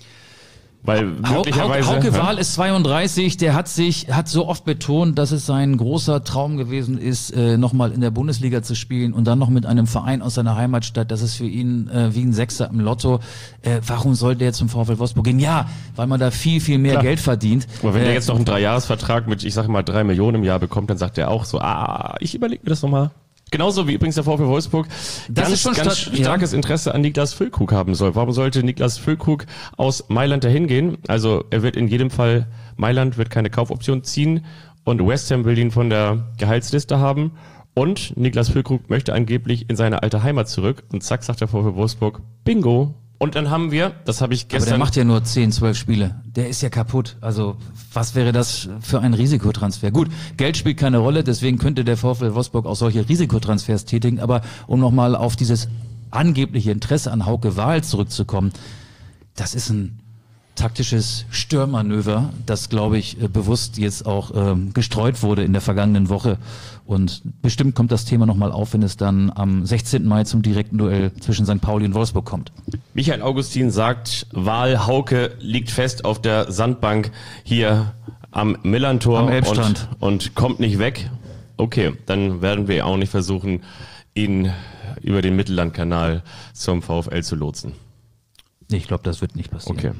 Weil möglicherweise, Hauke ja. Wahl ist zweiunddreißig, der hat sich, hat so oft betont, dass es sein großer Traum gewesen ist, äh, nochmal in der Bundesliga zu spielen und dann noch mit einem Verein aus seiner Heimatstadt. Das ist für ihn äh, wie ein Sechser im Lotto. Äh, warum soll der zum VfL Wolfsburg gehen? Ja, weil man da viel, viel mehr Klar. Geld verdient. Aber wenn äh, der jetzt noch einen Dreijahresvertrag mit, ich sag mal, drei Millionen im Jahr bekommt, dann sagt er auch so, ah, ich überlege mir das nochmal. Genauso wie übrigens der VfL Wolfsburg das ganz, ist schon ganz statt, starkes ja. Interesse an Niklas Füllkrug haben soll. Warum sollte Niklas Füllkrug aus Mailand dahin gehen? Also er wird in jedem Fall, Mailand wird keine Kaufoption ziehen und West Ham will ihn von der Gehaltsliste haben und Niklas Füllkrug möchte angeblich in seine alte Heimat zurück und zack, sagt der VfL Wolfsburg, bingo. Und dann haben wir, das habe ich gestern... Aber der macht ja nur zehn, zwölf Spiele. Der ist ja kaputt. Also was wäre das für ein Risikotransfer? Gut, Geld spielt keine Rolle, deswegen könnte der VfL Wolfsburg auch solche Risikotransfers tätigen. Aber um nochmal auf dieses angebliche Interesse an Hauke Wahl zurückzukommen, das ist ein taktisches Störmanöver, das, glaube ich, bewusst jetzt auch ähm, gestreut wurde in der vergangenen Woche. Und bestimmt kommt das Thema nochmal auf, wenn es dann am sechzehnten Mai zum direkten Duell zwischen Sankt Pauli und Wolfsburg kommt. Michael Augustin sagt, Wahl Hauke liegt fest auf der Sandbank hier am Millantor am Elbstrand. Und, und kommt nicht weg. Okay, dann werden wir auch nicht versuchen, ihn über den Mittellandkanal zum VfL zu lotsen. Ich glaube, das wird nicht passieren. Okay.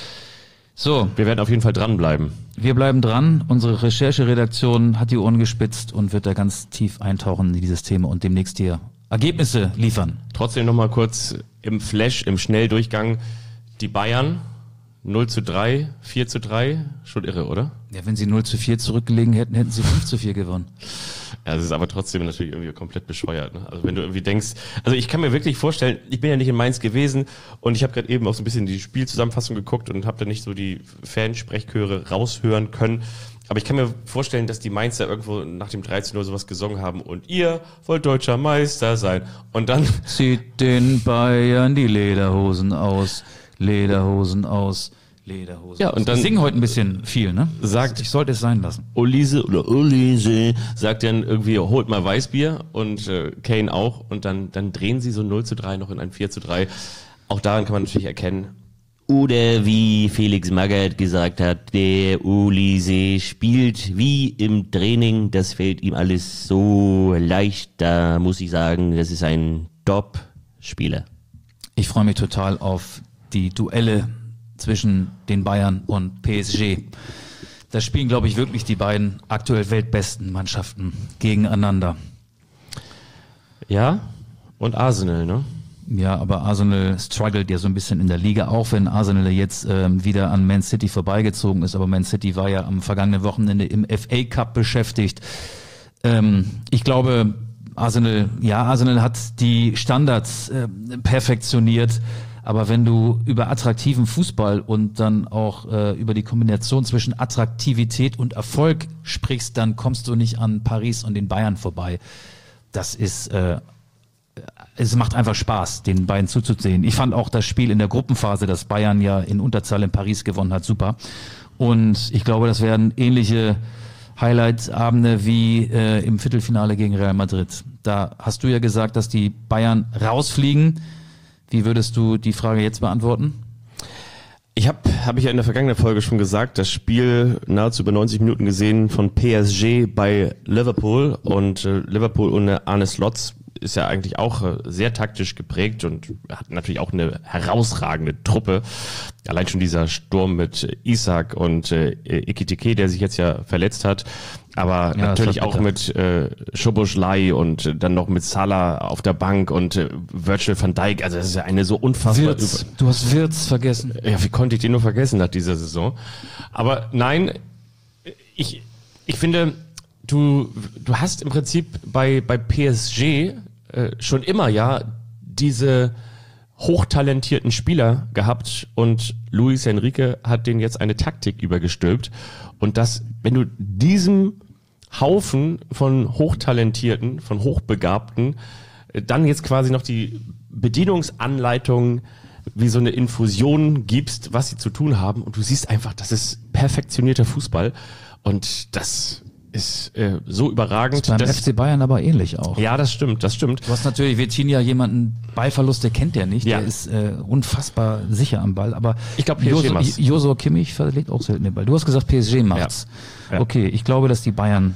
So. Wir werden auf jeden Fall dranbleiben. Wir bleiben dran. Unsere Rechercheredaktion hat die Ohren gespitzt und wird da ganz tief eintauchen in dieses Thema und demnächst hier Ergebnisse liefern. Trotzdem nochmal kurz im Flash, im Schnelldurchgang. Die Bayern null zu drei, vier zu drei. Schon irre, oder? Ja, wenn sie null zu vier zurückgelegen hätten, hätten sie fünf zu vier gewonnen. Ja, das ist aber trotzdem natürlich irgendwie komplett bescheuert. Ne? Also wenn du irgendwie denkst, also ich kann mir wirklich vorstellen, ich bin ja nicht in Mainz gewesen und ich habe gerade eben auch so ein bisschen die Spielzusammenfassung geguckt und habe da nicht so die Fansprechchöre raushören können. Aber ich kann mir vorstellen, dass die Mainzer irgendwo nach dem drei zu null sowas gesungen haben und ihr wollt deutscher Meister sein. Und dann zieht den Bayern die Lederhosen aus, Lederhosen aus. Lederhose. Ja, und dann die singen heute ein bisschen viel, ne? Sagt, ich sollte es sein lassen. Olise oder Olise sagt dann irgendwie, holt mal Weißbier und äh, Kane auch und dann dann drehen sie so null zu drei noch in ein vier zu drei. Auch daran kann man natürlich erkennen. Oder wie Felix Magath gesagt hat, der Olise spielt wie im Training, das fällt ihm alles so leicht, da muss ich sagen, das ist ein Top-Spieler. Ich freue mich total auf die Duelle zwischen den Bayern und P S G. Da spielen, glaube ich, wirklich die beiden aktuell weltbesten Mannschaften gegeneinander. Ja, und Arsenal, ne? Ja, aber Arsenal struggelt ja so ein bisschen in der Liga, auch wenn Arsenal jetzt ähm, wieder an Man City vorbeigezogen ist. Aber Man City war ja am vergangenen Wochenende im F A Cup beschäftigt. Ähm, ich glaube, Arsenal, ja, Arsenal hat die Standards äh, perfektioniert. Aber wenn du über attraktiven Fußball und dann auch äh, über die Kombination zwischen Attraktivität und Erfolg sprichst, dann kommst du nicht an Paris und den Bayern vorbei. Das ist, äh, es macht einfach Spaß, den beiden zuzusehen. Ich fand auch das Spiel in der Gruppenphase, das Bayern ja in Unterzahl in Paris gewonnen hat, super. Und ich glaube, das werden ähnliche Highlight-Abende wie äh, im Viertelfinale gegen Real Madrid. Da hast du ja gesagt, dass die Bayern rausfliegen. Wie würdest du die Frage jetzt beantworten? Ich habe, habe ich ja in der vergangenen Folge schon gesagt, das Spiel nahezu über neunzig Minuten gesehen von P S G bei Liverpool und äh, Liverpool ohne Arne Slot ist ja eigentlich auch äh, sehr taktisch geprägt und hat natürlich auch eine herausragende Truppe. Allein schon dieser Sturm mit Isak und äh, Ekitike, der sich jetzt ja verletzt hat, aber ja, natürlich auch mit äh, Szoboszlai und äh, dann noch mit Salah auf der Bank und äh, Virgil van Dijk. Also das ist ja eine so unfassbar... Wirtz. Du hast Wirtz vergessen. Ja, wie konnte ich den nur vergessen nach dieser Saison? Aber nein, ich ich finde, du du hast im Prinzip bei bei P S G äh, schon immer ja diese hochtalentierten Spieler gehabt und Luis Enrique hat denen jetzt eine Taktik übergestülpt und das, wenn du diesem Haufen von Hochtalentierten, von Hochbegabten dann jetzt quasi noch die Bedienungsanleitung wie so eine Infusion gibst, was sie zu tun haben und du siehst einfach, das ist perfektionierter Fußball und das ist äh, so überragend. Beim F C Bayern aber ähnlich auch. Ja, das stimmt, das stimmt. Du hast natürlich Vitinha jemanden, Ballverluste kennt der nicht, ja. Der ist äh, unfassbar sicher am Ball, aber ich glaube, P S G macht's. Joshua Kimmich verlegt auch selten den Ball. Du hast gesagt, P S G macht's. Ja. Ja. Okay, ich glaube, dass die Bayern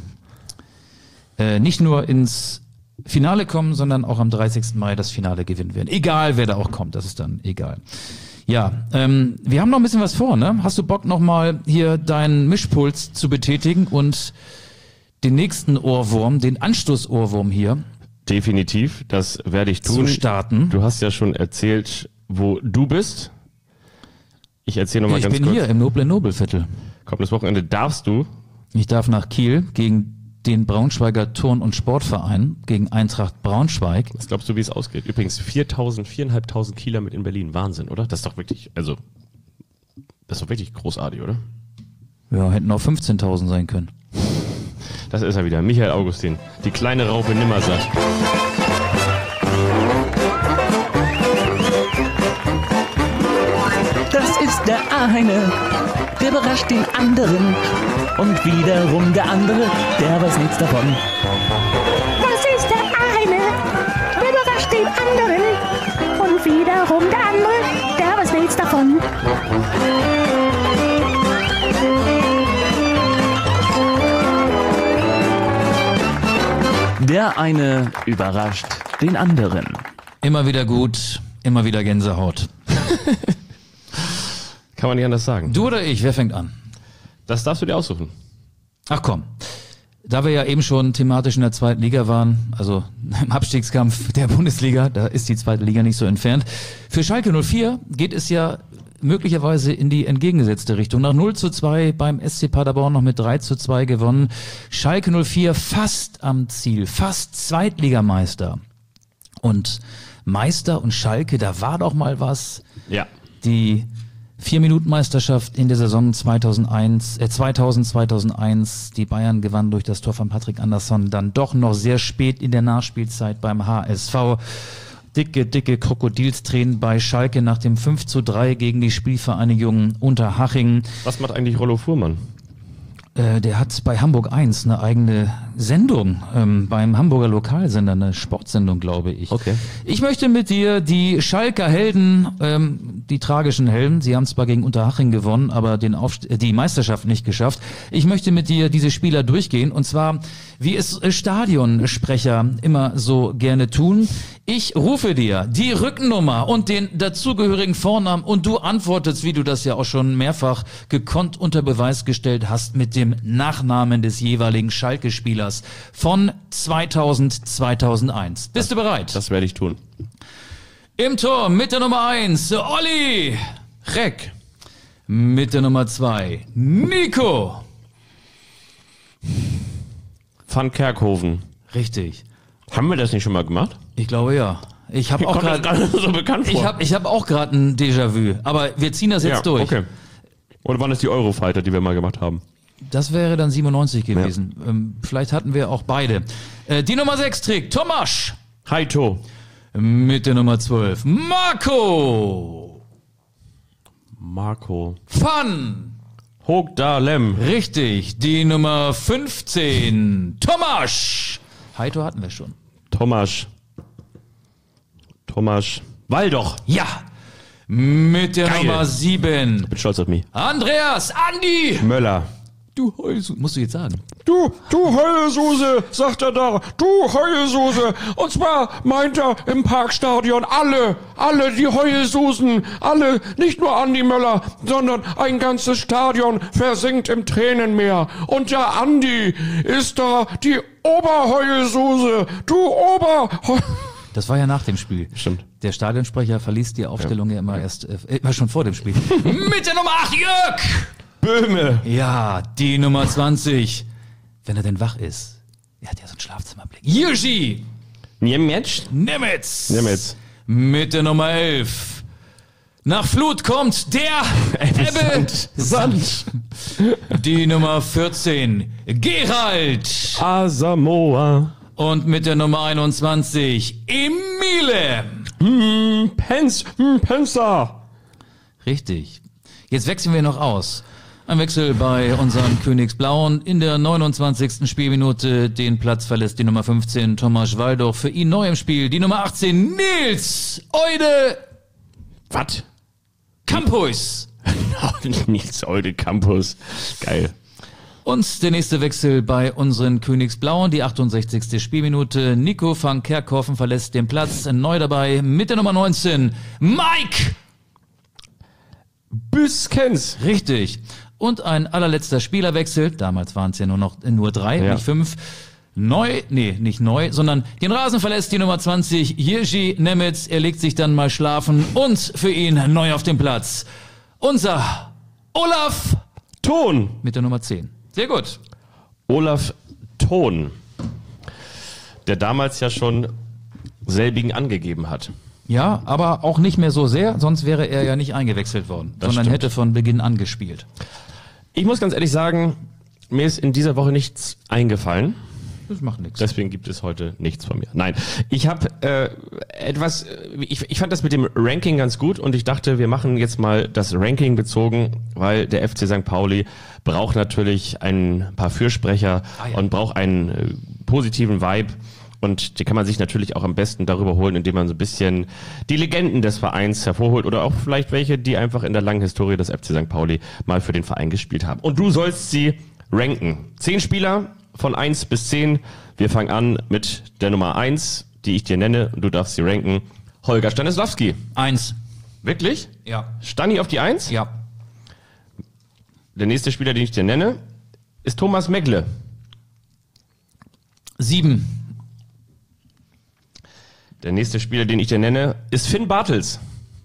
äh, nicht nur ins Finale kommen, sondern auch am dreißigsten Mai das Finale gewinnen werden. Egal, wer da auch kommt, das ist dann egal. Ja, ähm, wir haben noch ein bisschen was vor, ne? Hast du Bock nochmal hier deinen Mischpuls zu betätigen und den nächsten Ohrwurm, den Anstoßohrwurm hier? Definitiv, das werde ich tun. Zu starten. Du hast ja schon erzählt, wo du bist. Ich erzähle nochmal ja, ganz kurz. Ich bin hier im Noble Nobelviertel. Kommendes Wochenende darfst du. Ich darf nach Kiel gegen den Braunschweiger Turn- und Sportverein, gegen Eintracht Braunschweig. Was glaubst du, wie es ausgeht? Übrigens viertausend, viertausendfünfhundert Kieler mit in Berlin. Wahnsinn, oder? Das ist doch wirklich, also, das ist doch wirklich großartig, oder? Ja, hätten auch fünfzehntausend sein können. Das ist er wieder, Michael Augustin, die kleine Raupe Nimmersatt. Das ist der eine, der überrascht den anderen. Und wiederum der andere, der weiß nichts davon. Das ist der eine, der überrascht den anderen. Und wiederum der andere, der weiß nichts davon. Der eine überrascht den anderen. Immer wieder gut, immer wieder Gänsehaut. Kann man nicht anders sagen. Du oder ich, wer fängt an? Das darfst du dir aussuchen. Ach komm, da wir ja eben schon thematisch in der zweiten Liga waren, also im Abstiegskampf der Bundesliga, da ist die zweite Liga nicht so entfernt. Für Schalke null vier geht es ja möglicherweise in die entgegengesetzte Richtung. Nach null zu zwei beim S C Paderborn noch mit drei zu zwei gewonnen. Schalke null vier fast am Ziel, fast Zweitligameister. Und Meister und Schalke, da war doch mal was. Ja. Die Vier-Minuten-Meisterschaft in der Saison zweitausendeins, äh zweitausend, zweitausendeins. Die Bayern gewannen durch das Tor von Patrick Andersson dann doch noch sehr spät in der Nachspielzeit beim H S V. Dicke, dicke Krokodilstränen bei Schalke nach dem fünf zu drei gegen die Spielvereinigung Unterhaching. Was macht eigentlich Rollo Fuhrmann? Äh, der hat bei Hamburg eins eine eigene Sendung, ähm, beim Hamburger Lokalsender, eine Sportsendung, glaube ich. Okay. Ich möchte mit dir die Schalker Helden, ähm, die tragischen Helden, sie haben zwar gegen Unterhaching gewonnen, aber den Aufst- äh, die Meisterschaft nicht geschafft. Ich möchte mit dir diese Spieler durchgehen und zwar, wie es Stadionsprecher immer so gerne tun. Ich rufe dir die Rückennummer und den dazugehörigen Vornamen und du antwortest, wie du das ja auch schon mehrfach gekonnt unter Beweis gestellt hast, mit dem Nachnamen des jeweiligen Schalke-Spielers von zweitausend, zweitausendeins. Bist das, du bereit? Das werde ich tun. Im Tor mit der Nummer eins, Olli. Reck. Mit der Nummer zwei, Nico. Van Kerkhoven. Richtig. Haben wir das nicht schon mal gemacht? Ich glaube ja. Ich habe auch Kommt das gerade gerade so bekannt vor. ich habe ich hab auch gerade ein Déjà-vu, aber wir ziehen das jetzt ja, durch. Okay. Oder waren es die Eurofighter, die wir mal gemacht haben? Das wäre dann siebenundneunzig gewesen. Ja. Ähm, vielleicht hatten wir auch beide. Äh, die Nummer sechs trägt Tomasz. Heito. Mit der Nummer zwölf, Marco. Marco. Van. Hogdalem. Richtig. Die Nummer fünfzehn, Tomasz. Heito hatten wir schon. Tomasz. Tomasz. Waldoch. Ja. Mit der Geil. Nummer sieben, Bin stolz auf mich. Andreas, Andi. Möller. Du Heulsuse. Musst du jetzt sagen. Du, du Heulsuse, sagt er da. Du Heulsuse. Und zwar meint er im Parkstadion alle, alle die Heulsusen, alle, nicht nur Andi Möller, sondern ein ganzes Stadion versinkt im Tränenmeer. Und der Andi ist da die Oberheulsuse. Du Ober... Das war ja nach dem Spiel. Stimmt. Der Stadionsprecher verließ die Aufstellung ja, ja immer erst, äh, immer schon vor dem Spiel. Mit der Nummer acht, Jörg! Böhme. Ja, die Nummer zwanzig. Wenn er denn wach ist. Er hat ja so einen Schlafzimmerblick. Jirschi! Niemiec. Nemetz! Nemetz. Mit der Nummer elf. Nach Flut kommt der Ebbe Sand. Die Nummer vierzehn, Gerald. Asamoah. Und mit der Nummer einundzwanzig, Emile. Hm, Pence, hm, Penzer. Richtig. Jetzt wechseln wir noch aus. Ein Wechsel bei unseren Königsblauen. In der neunundzwanzigsten Spielminute den Platz verlässt die Nummer fünfzehn, Tomasz Waldoch. Für ihn neu im Spiel die Nummer achtzehn, Nils Eude. Was? Campus. Nils Eude Campus. Geil. Und der nächste Wechsel bei unseren Königsblauen, die achtundsechzigste Spielminute. Nico van Kerkhoven verlässt den Platz. Neu dabei mit der Nummer neunzehn, Mike Büskens. Richtig. Und ein allerletzter Spielerwechsel. Damals waren es ja nur noch nur drei, Ja. nicht fünf. Neu, nee, nicht neu, sondern den Rasen verlässt die Nummer zwanzig, Jirschi Nemetz. Er legt sich dann mal schlafen und für ihn neu auf dem Platz unser Olaf Thon. mit der Nummer zehn. Sehr gut. Olaf Thon. Der damals ja schon selbigen angegeben hat. Ja, aber auch nicht mehr so sehr, sonst wäre er ja nicht eingewechselt worden, Das sondern stimmt. hätte von Beginn an gespielt. Ich muss ganz ehrlich sagen, mir ist in dieser Woche nichts eingefallen. Das macht nichts. Deswegen gibt es heute nichts von mir. Nein, ich habe äh, etwas, ich, ich fand das mit dem Ranking ganz gut und ich dachte, wir machen jetzt mal das Ranking bezogen, weil der F C Sankt Pauli braucht natürlich ein paar Fürsprecher Ah, ja. und braucht einen äh, positiven Vibe. Und die kann man sich natürlich auch am besten darüber holen, indem man so ein bisschen die Legenden des Vereins hervorholt oder auch vielleicht welche, die einfach in der langen Historie des F C Sankt Pauli mal für den Verein gespielt haben. Und du sollst sie ranken. Zehn Spieler von eins bis zehn. Wir fangen an mit der Nummer eins, die ich dir nenne. Und du darfst sie ranken. Holger Stanislawski. Eins. Wirklich? Ja. Stani auf die Eins? Ja. Der nächste Spieler, den ich dir nenne, ist Thomas Megle. Sieben. Der nächste Spieler, den ich dir nenne, ist Finn Bartels.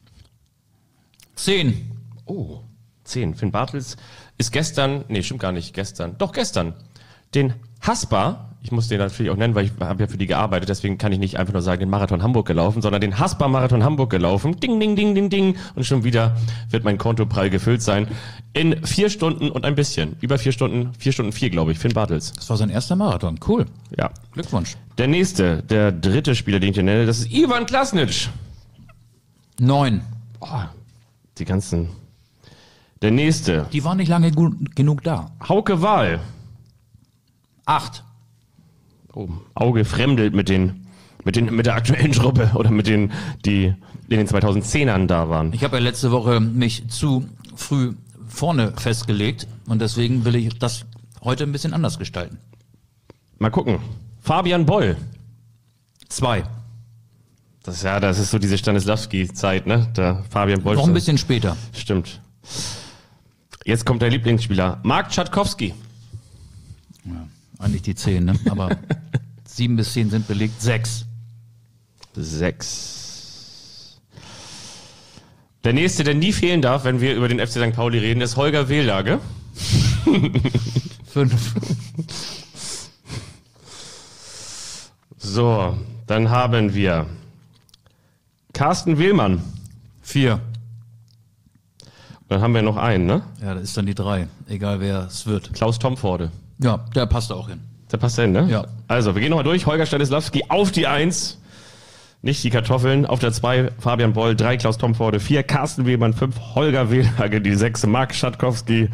Zehn. Oh, zehn. Finn Bartels ist gestern, nee, stimmt gar nicht, gestern, doch gestern, den Haspa, ich muss den natürlich auch nennen, weil ich habe ja für die gearbeitet, deswegen kann ich nicht einfach nur sagen, den Marathon Hamburg gelaufen, sondern den Haspa-Marathon Hamburg gelaufen. Ding, ding, ding, ding, ding. Und schon wieder wird mein Konto prall gefüllt sein. In vier Stunden und ein bisschen. Über vier Stunden, vier Stunden vier, glaube ich. Finn Bartels. Das war sein erster Marathon. Cool. Ja. Glückwunsch. Der nächste, der dritte Spieler, den ich dir nenne, das ist Ivan Klasnic. Neun. Oh, die ganzen. Der nächste, Die waren nicht lange gut genug da. Hauke Wahl. Acht. Oh, Auge fremdelt mit den, mit den, mit der aktuellen Truppe oder mit den, die in den zweitausendzehnern da waren. Ich habe ja letzte Woche mich zu früh vorne festgelegt und deswegen will ich das heute ein bisschen anders gestalten. Mal gucken. Fabian Boll. Zwei. Das ist ja, das ist so diese Stanislawski-Zeit, ne? Der Fabian Boll. Noch ein bisschen später. Stimmt. Jetzt kommt der Lieblingsspieler. Mark Tschatkowski. Ja, eigentlich die zehn, ne? Aber sieben bis zehn sind belegt. Sechs. Sechs. Der nächste, der nie fehlen darf, wenn wir über den F C Sankt Pauli reden, ist Holger Wehlage. Fünf. So, dann haben wir Carsten Wehlmann. Vier. Dann haben wir noch einen, ne? Ja, das ist dann die drei. Egal wer es wird. Klaus Tomforde. Ja, der passt auch hin. Der passt hin, ne? Ja. Also, wir gehen nochmal durch. Holger Stanislawski auf die Eins. Nicht die Kartoffeln. Auf der zwei Fabian Boll. drei Klaus Tomforde. vier Carsten Wehlmann. fünf Holger Wehlage. Die sechs Marc Schatkowski.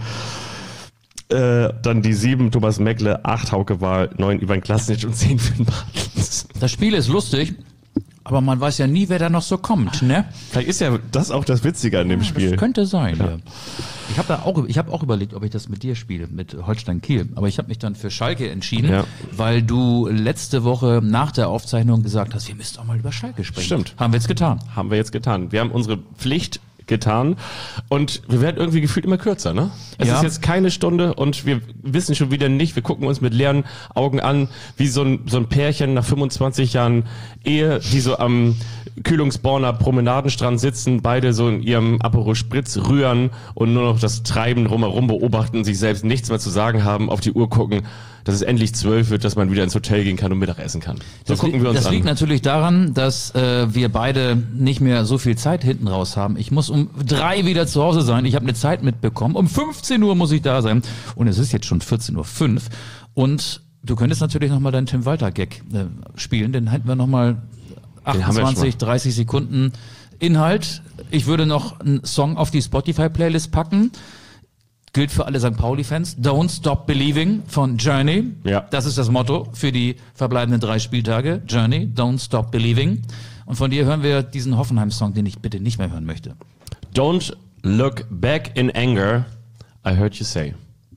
Äh, dann die sieben Thomas Meckle. acht Hauke Wahl. neun Ivan Klasnic und zehn Finn Bartels. Das Spiel ist lustig, aber man weiß ja nie, wer da noch so kommt, ne? Vielleicht ist ja das auch das Witzige an dem Spiel. Das könnte sein, ja. Ich habe da auch, ich habe auch überlegt, ob ich das mit dir spiele, mit Holstein Kiel. Aber ich habe mich dann für Schalke entschieden, Ja. weil du letzte Woche nach der Aufzeichnung gesagt hast, wir müssen auch mal über Schalke sprechen. Stimmt. Haben wir jetzt getan. Haben wir jetzt getan. Wir haben unsere Pflicht getan und wir werden irgendwie gefühlt immer kürzer, ne? Es Ja. ist jetzt keine Stunde und wir wissen schon wieder nicht, wir gucken uns mit leeren Augen an, wie so ein, so ein Pärchen nach fünfundzwanzig Jahren Ehe, die so am Kühlungsborner Promenadenstrand sitzen, beide so in ihrem Aperol Spritz rühren und nur noch das Treiben drumherum beobachten, sich selbst nichts mehr zu sagen haben, auf die Uhr gucken, dass es endlich zwölf wird, dass man wieder ins Hotel gehen kann und Mittag essen kann. So Das, gucken li- wir uns das an. liegt natürlich daran, dass äh, wir beide nicht mehr so viel Zeit hinten raus haben. Ich muss um drei wieder zu Hause sein. Ich habe eine Zeit mitbekommen. Um fünfzehn Uhr muss ich da sein. Und es ist jetzt schon vierzehn Uhr fünf. Und du könntest natürlich nochmal deinen Tim Walter-Gag äh, spielen. Den hätten wir nochmal haben wir achtundzwanzig, schon dreißig Sekunden Inhalt. Ich würde noch einen Song auf die Spotify-Playlist packen. Gilt für alle Sankt Pauli-Fans. Don't Stop Believing von Journey. Ja. Das ist das Motto für die verbleibenden drei Spieltage. Journey, Don't Stop Believing. Und von dir hören wir diesen Hoffenheim-Song, den ich bitte nicht mehr hören möchte. Don't look back in anger, I heard you say.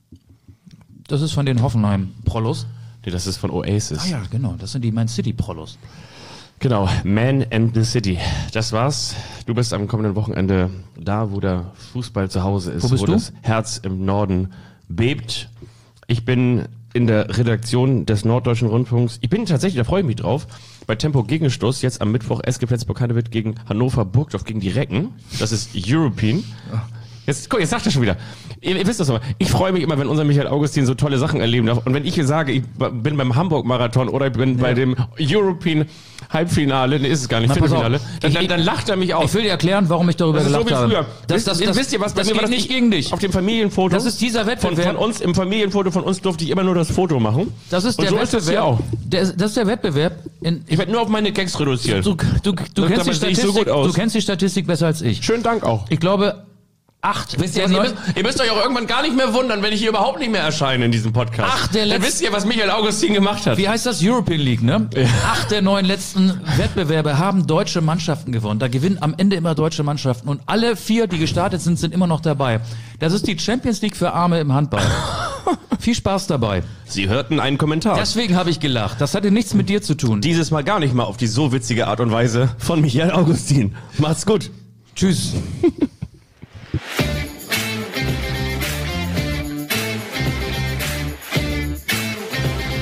Das ist von den Hoffenheim-Prollos. Nee, das ist von Oasis. Ah ja, genau. Das sind die Man City-Prollos. Genau, Man and the City. Das war's. Du bist am kommenden Wochenende da, wo der Fußball zu Hause ist, Wo bist du? das Herz im Norden bebt. Ich bin in der Redaktion des Norddeutschen Rundfunks. Ich bin tatsächlich, da freue ich mich drauf, bei Tempo Gegenstoß, jetzt am Mittwoch S G Flensburg-Handewitt gegen Hannover Burgdorf gegen die Recken. Das ist European. Jetzt, guck, jetzt sagt er schon wieder. Ihr, ihr wisst das aber. Ich freue mich immer, wenn unser Michael Augustin so tolle Sachen erleben darf. Und wenn ich hier sage, ich bin beim Hamburg-Marathon oder ich bin bei dem European Halbfinale, ne, ist es gar nicht, Na, pass Viertelfinale, auf. dann, dann, Ich- dann lacht er mich aus. Ich will dir erklären, warum ich darüber Das ist so gelacht wie früher. habe. Das, das, wisst, das, wisst ihr was? Bei das mir war geht das nicht gegen dich. Auf dem Familienfoto. Das ist dieser von, Wettbewerb. von uns, im Familienfoto von uns durfte ich immer nur das Foto machen. Das ist Und der so ist das hier Wettbewerb. auch. Der, das ist der Wettbewerb. In, Ich werde nur auf meine Gags reduziert. du, du, du, kennst die dabei sehe ich Statistik, so gut aus. du kennst die Statistik besser als ich. Schönen Dank auch. Ich glaube, acht. Wisst ihr, von ihr, neun- müsst, ihr müsst euch auch irgendwann gar nicht mehr wundern, wenn ich hier überhaupt nicht mehr erscheine in diesem Podcast. Ach, der Dann letzte- wisst ihr, was Michael Augustin gemacht hat. Wie heißt das? European League, ne? Acht der neun letzten Wettbewerbe haben deutsche Mannschaften gewonnen. Da gewinnen am Ende immer deutsche Mannschaften. Und alle vier, die gestartet sind, sind immer noch dabei. Das ist die Champions League für Arme im Handball. Viel Spaß dabei. Sie hörten einen Kommentar. Deswegen habe ich gelacht. Das hatte nichts mit dir zu tun. Dieses Mal gar nicht mal auf die so witzige Art und Weise von Michael Augustin. Macht's gut. Tschüss.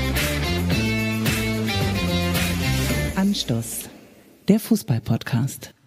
Anstoß, der Fußball-Podcast.